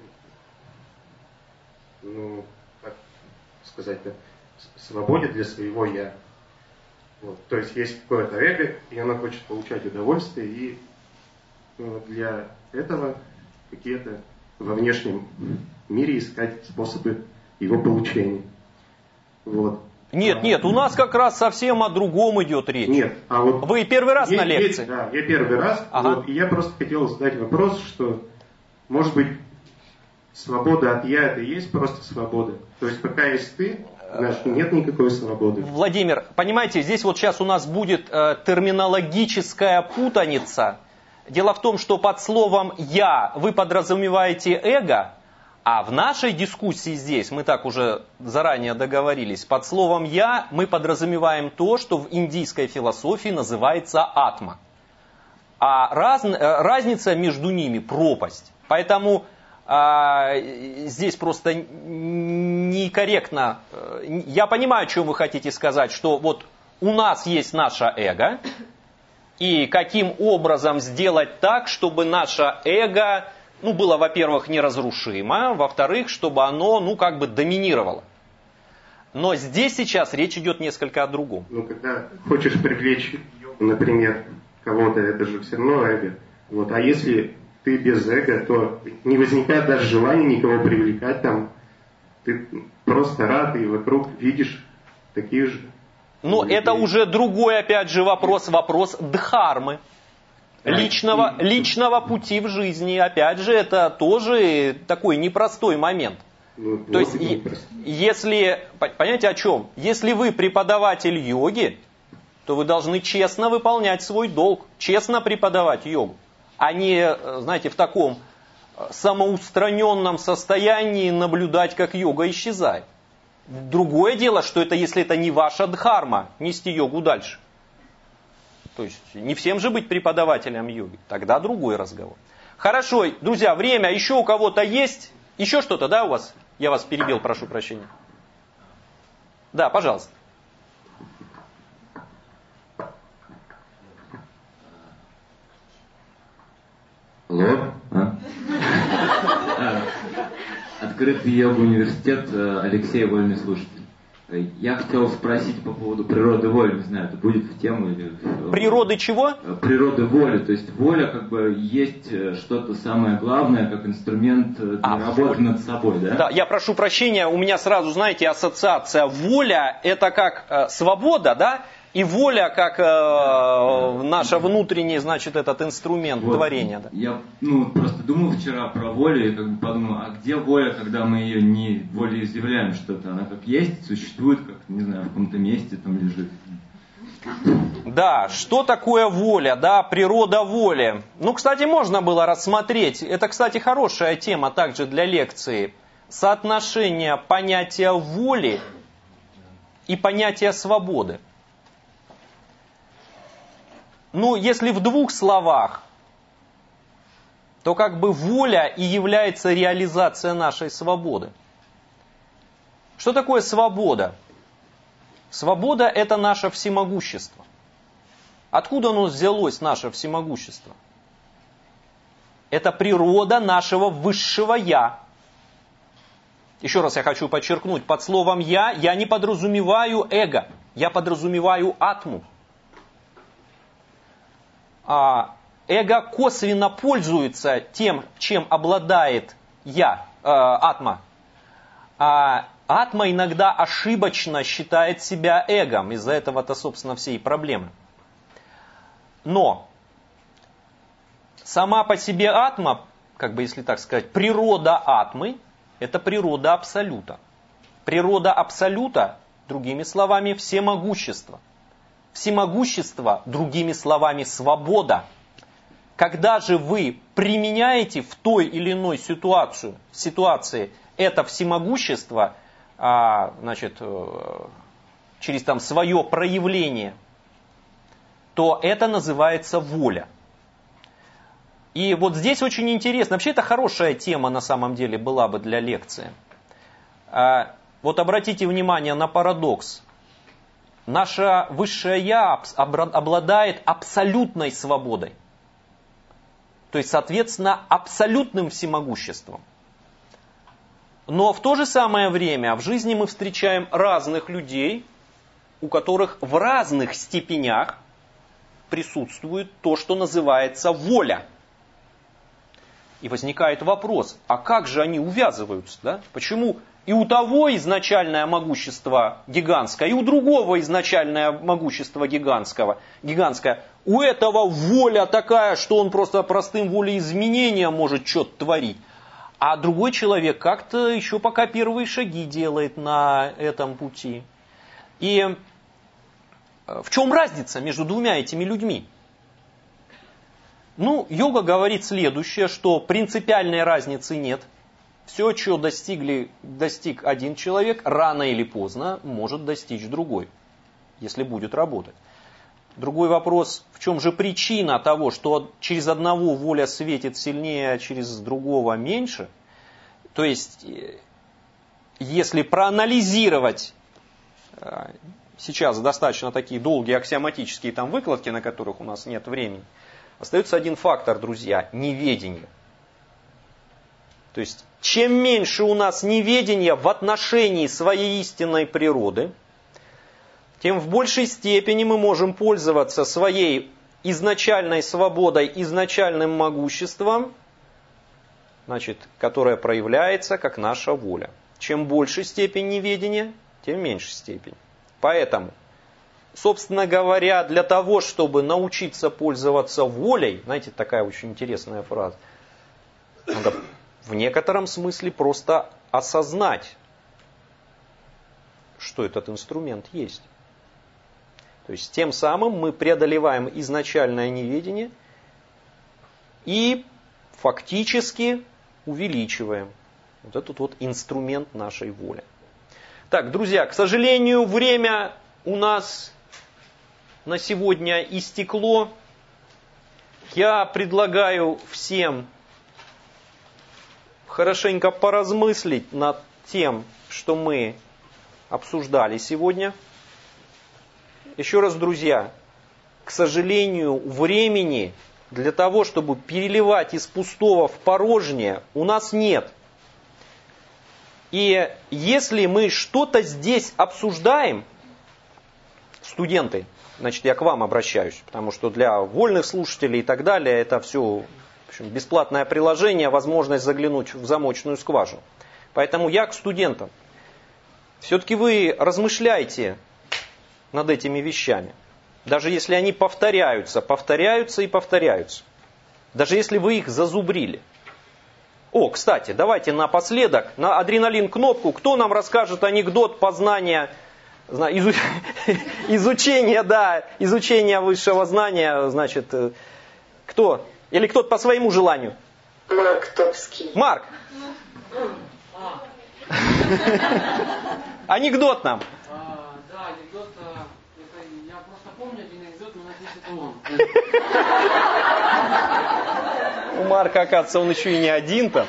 ну, как сказать-то, свободе для своего я. Вот, то есть есть какое-то эго, и оно хочет получать удовольствие, и ну, для этого какие-то во внешнем мире искать способы его получения. Вот. Нет, нет, у нас как раз совсем о другом идет речь. Нет, а вот... Вы первый раз есть, на лекции? Есть, да, я первый раз. Ага. Вот, и я просто хотел задать вопрос, что, может быть, свобода от я это и есть просто свобода. То есть пока есть ты, значит, нет никакой свободы. Владимир, понимаете, здесь вот сейчас у нас будет э, терминологическая путаница. Дело в том, что под словом «я» вы подразумеваете эго, а в нашей дискуссии здесь, мы так уже заранее договорились, под словом «я» мы подразумеваем то, что в индийской философии называется атма. А раз, разница между ними – пропасть. Поэтому э, здесь просто некорректно. Я понимаю, что вы хотите сказать, что вот у нас есть наше эго, и каким образом сделать так, чтобы наше эго, ну, было, во-первых, неразрушимо, во-вторых, чтобы оно, ну, как бы доминировало. Но здесь сейчас речь идет несколько о другом. Ну, когда хочешь привлечь, например, кого-то, это же все равно эго. Вот, а если ты без эго, то не возникает даже желания никого привлекать там. Ты просто рад и вокруг видишь таких же. Но людей. Это уже другой, опять же, вопрос, вопрос дхармы. Личного, личного пути в жизни. Опять же, это тоже такой непростой момент. Ну, то есть, если, понимаете о чем? Если вы преподаватель йоги, то вы должны честно выполнять свой долг, честно преподавать йогу, а не, знаете, в таком самоустраненном состоянии наблюдать, как йога исчезает. Другое дело, что это, если это не ваша дхарма, нести йогу дальше. То есть, не всем же быть преподавателем йоги, тогда другой разговор. Хорошо, друзья, время еще у кого-то есть? Еще что-то, да, у вас? Я вас перебил, прошу прощения. Да, пожалуйста. Алло? А? Открытый йога-университет, Алексей, вольный слушатель. Я хотел спросить по поводу природы воли, не знаю, это будет в тему или... Природы чего? Природы воли, то есть воля как бы есть что-то самое главное, как инструмент для а, работы над собой, да? Да, я прошу прощения, у меня сразу, знаете, ассоциация. Воля это как э, свобода, да? И воля как э, наша внутренний, значит, этот инструмент вот, творения. Да? Я ну, просто думал вчера про волю и как бы подумал, а где воля, когда мы ее не волеизъявляем что-то? Она как есть, существует, как, не знаю, в каком-то месте там лежит. Да, что такое воля, да, природа воли? Ну, кстати, можно было рассмотреть, это, кстати, хорошая тема также для лекции, соотношение понятия воли и понятия свободы. Ну, если в двух словах, то как бы воля и является реализация нашей свободы. Что такое свобода? Свобода – это наше всемогущество. Откуда оно взялось, наше всемогущество? Это природа нашего высшего «я». Еще раз я хочу подчеркнуть, под словом «я» я не подразумеваю эго, я подразумеваю атму. Эго косвенно пользуется тем, чем обладает я, э, атма. А атма иногда ошибочно считает себя эгом. Из-за этого-то, собственно, все и проблемы. Но сама по себе атма, как бы если так сказать, природа атмы, это природа абсолюта. Природа абсолюта, другими словами, всемогущество. Всемогущество, другими словами, свобода. Когда же вы применяете в той или иной ситуацию, ситуации это всемогущество, а, значит, через там свое проявление, то это называется воля. И вот здесь очень интересно, вообще это хорошая тема на самом деле была бы для лекции. А, вот обратите внимание на парадокс. Наше высшее Я обладает абсолютной свободой. То есть, соответственно, абсолютным всемогуществом. Но в то же самое время в жизни мы встречаем разных людей, у которых в разных степенях присутствует то, что называется воля. И возникает вопрос, а как же они увязываются? Да? Почему и у того изначальное могущество гигантское, и у другого изначальное могущество гигантского, гигантское. У этого воля такая, что он просто простым волеизменением может что-то творить. А другой человек как-то еще пока первые шаги делает на этом пути. И в чем разница между двумя этими людьми? Ну, йога говорит следующее, что принципиальной разницы нет. Все, чего достигли, достиг один человек, рано или поздно может достичь другой, если будет работать. Другой вопрос, в чем же причина того, что через одного воля светит сильнее, а через другого меньше? То есть, если проанализировать, сейчас достаточно такие долгие аксиоматические там выкладки, на которых у нас нет времени, остается один фактор, друзья, неведение. То есть, чем меньше у нас неведения в отношении своей истинной природы, тем в большей степени мы можем пользоваться своей изначальной свободой, изначальным могуществом значит, которая проявляется как наша воля. Чем больше степень неведения, тем меньше степень. Поэтому, собственно говоря, для того, чтобы научиться пользоваться волей, знаете, такая очень интересная фраза, надо в некотором смысле просто осознать, что этот инструмент есть. То есть тем самым мы преодолеваем изначальное неведение и фактически увеличиваем вот этот вот инструмент нашей воли. Так, друзья, к сожалению, время у нас на сегодня истекло. Я предлагаю всем хорошенько поразмыслить над тем, что мы обсуждали сегодня. Еще раз, друзья, к сожалению, времени для того, чтобы переливать из пустого в порожнее, у нас нет. И если мы что-то здесь обсуждаем, студенты, значит, я к вам обращаюсь, потому что для вольных слушателей и так далее, это все, в общем, бесплатное приложение, возможность заглянуть в замочную скважину. Поэтому я к студентам. Все-таки вы размышляйте над этими вещами. Даже если они повторяются, повторяются и повторяются. Даже если вы их зазубрили. О, кстати, давайте напоследок на адреналин-кнопку. Кто нам расскажет анекдот познания, изучения, да, изучения высшего знания, значит, кто? Или кто-то по своему желанию? Марк Топский. Марк! Анекдот нам. А, да, анекдот, это, я просто помню один анекдот, но надеюсь, это он. У Марка, оказывается, он еще и не один там.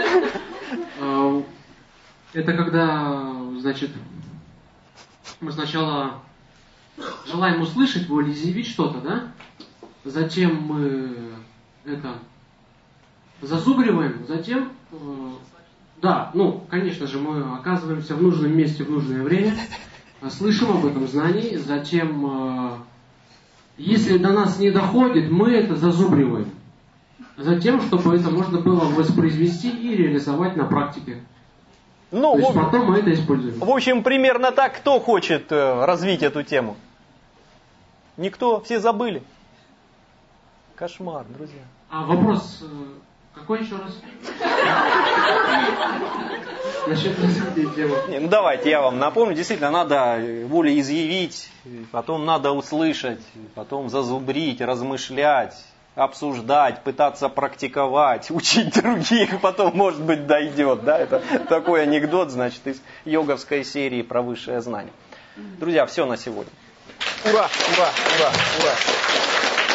Это когда, значит, мы сначала желаем услышать, волеизъявить что-то, да? Затем мы это зазубриваем, затем... Да, ну, конечно же, мы оказываемся в нужном месте в нужное время, слышим об этом знании, затем, если до нас не доходит, мы это зазубриваем. Затем, чтобы это можно было воспроизвести и реализовать на практике. Ну, то есть в... потом мы это используем. В общем, примерно так. Кто хочет развить эту тему? Никто? Все забыли? Кошмар, друзья. А вопрос... Какой еще раз? Насчет развития темы. Не, ну давайте я вам напомню. Действительно, надо волеизъявить, потом надо услышать, потом зазубрить, размышлять, обсуждать, пытаться практиковать, учить других, потом, может быть, дойдет. Да? Это такой анекдот, значит, из йоговской серии про высшее знание. Друзья, все на сегодня. Ура, ура, ура, ура.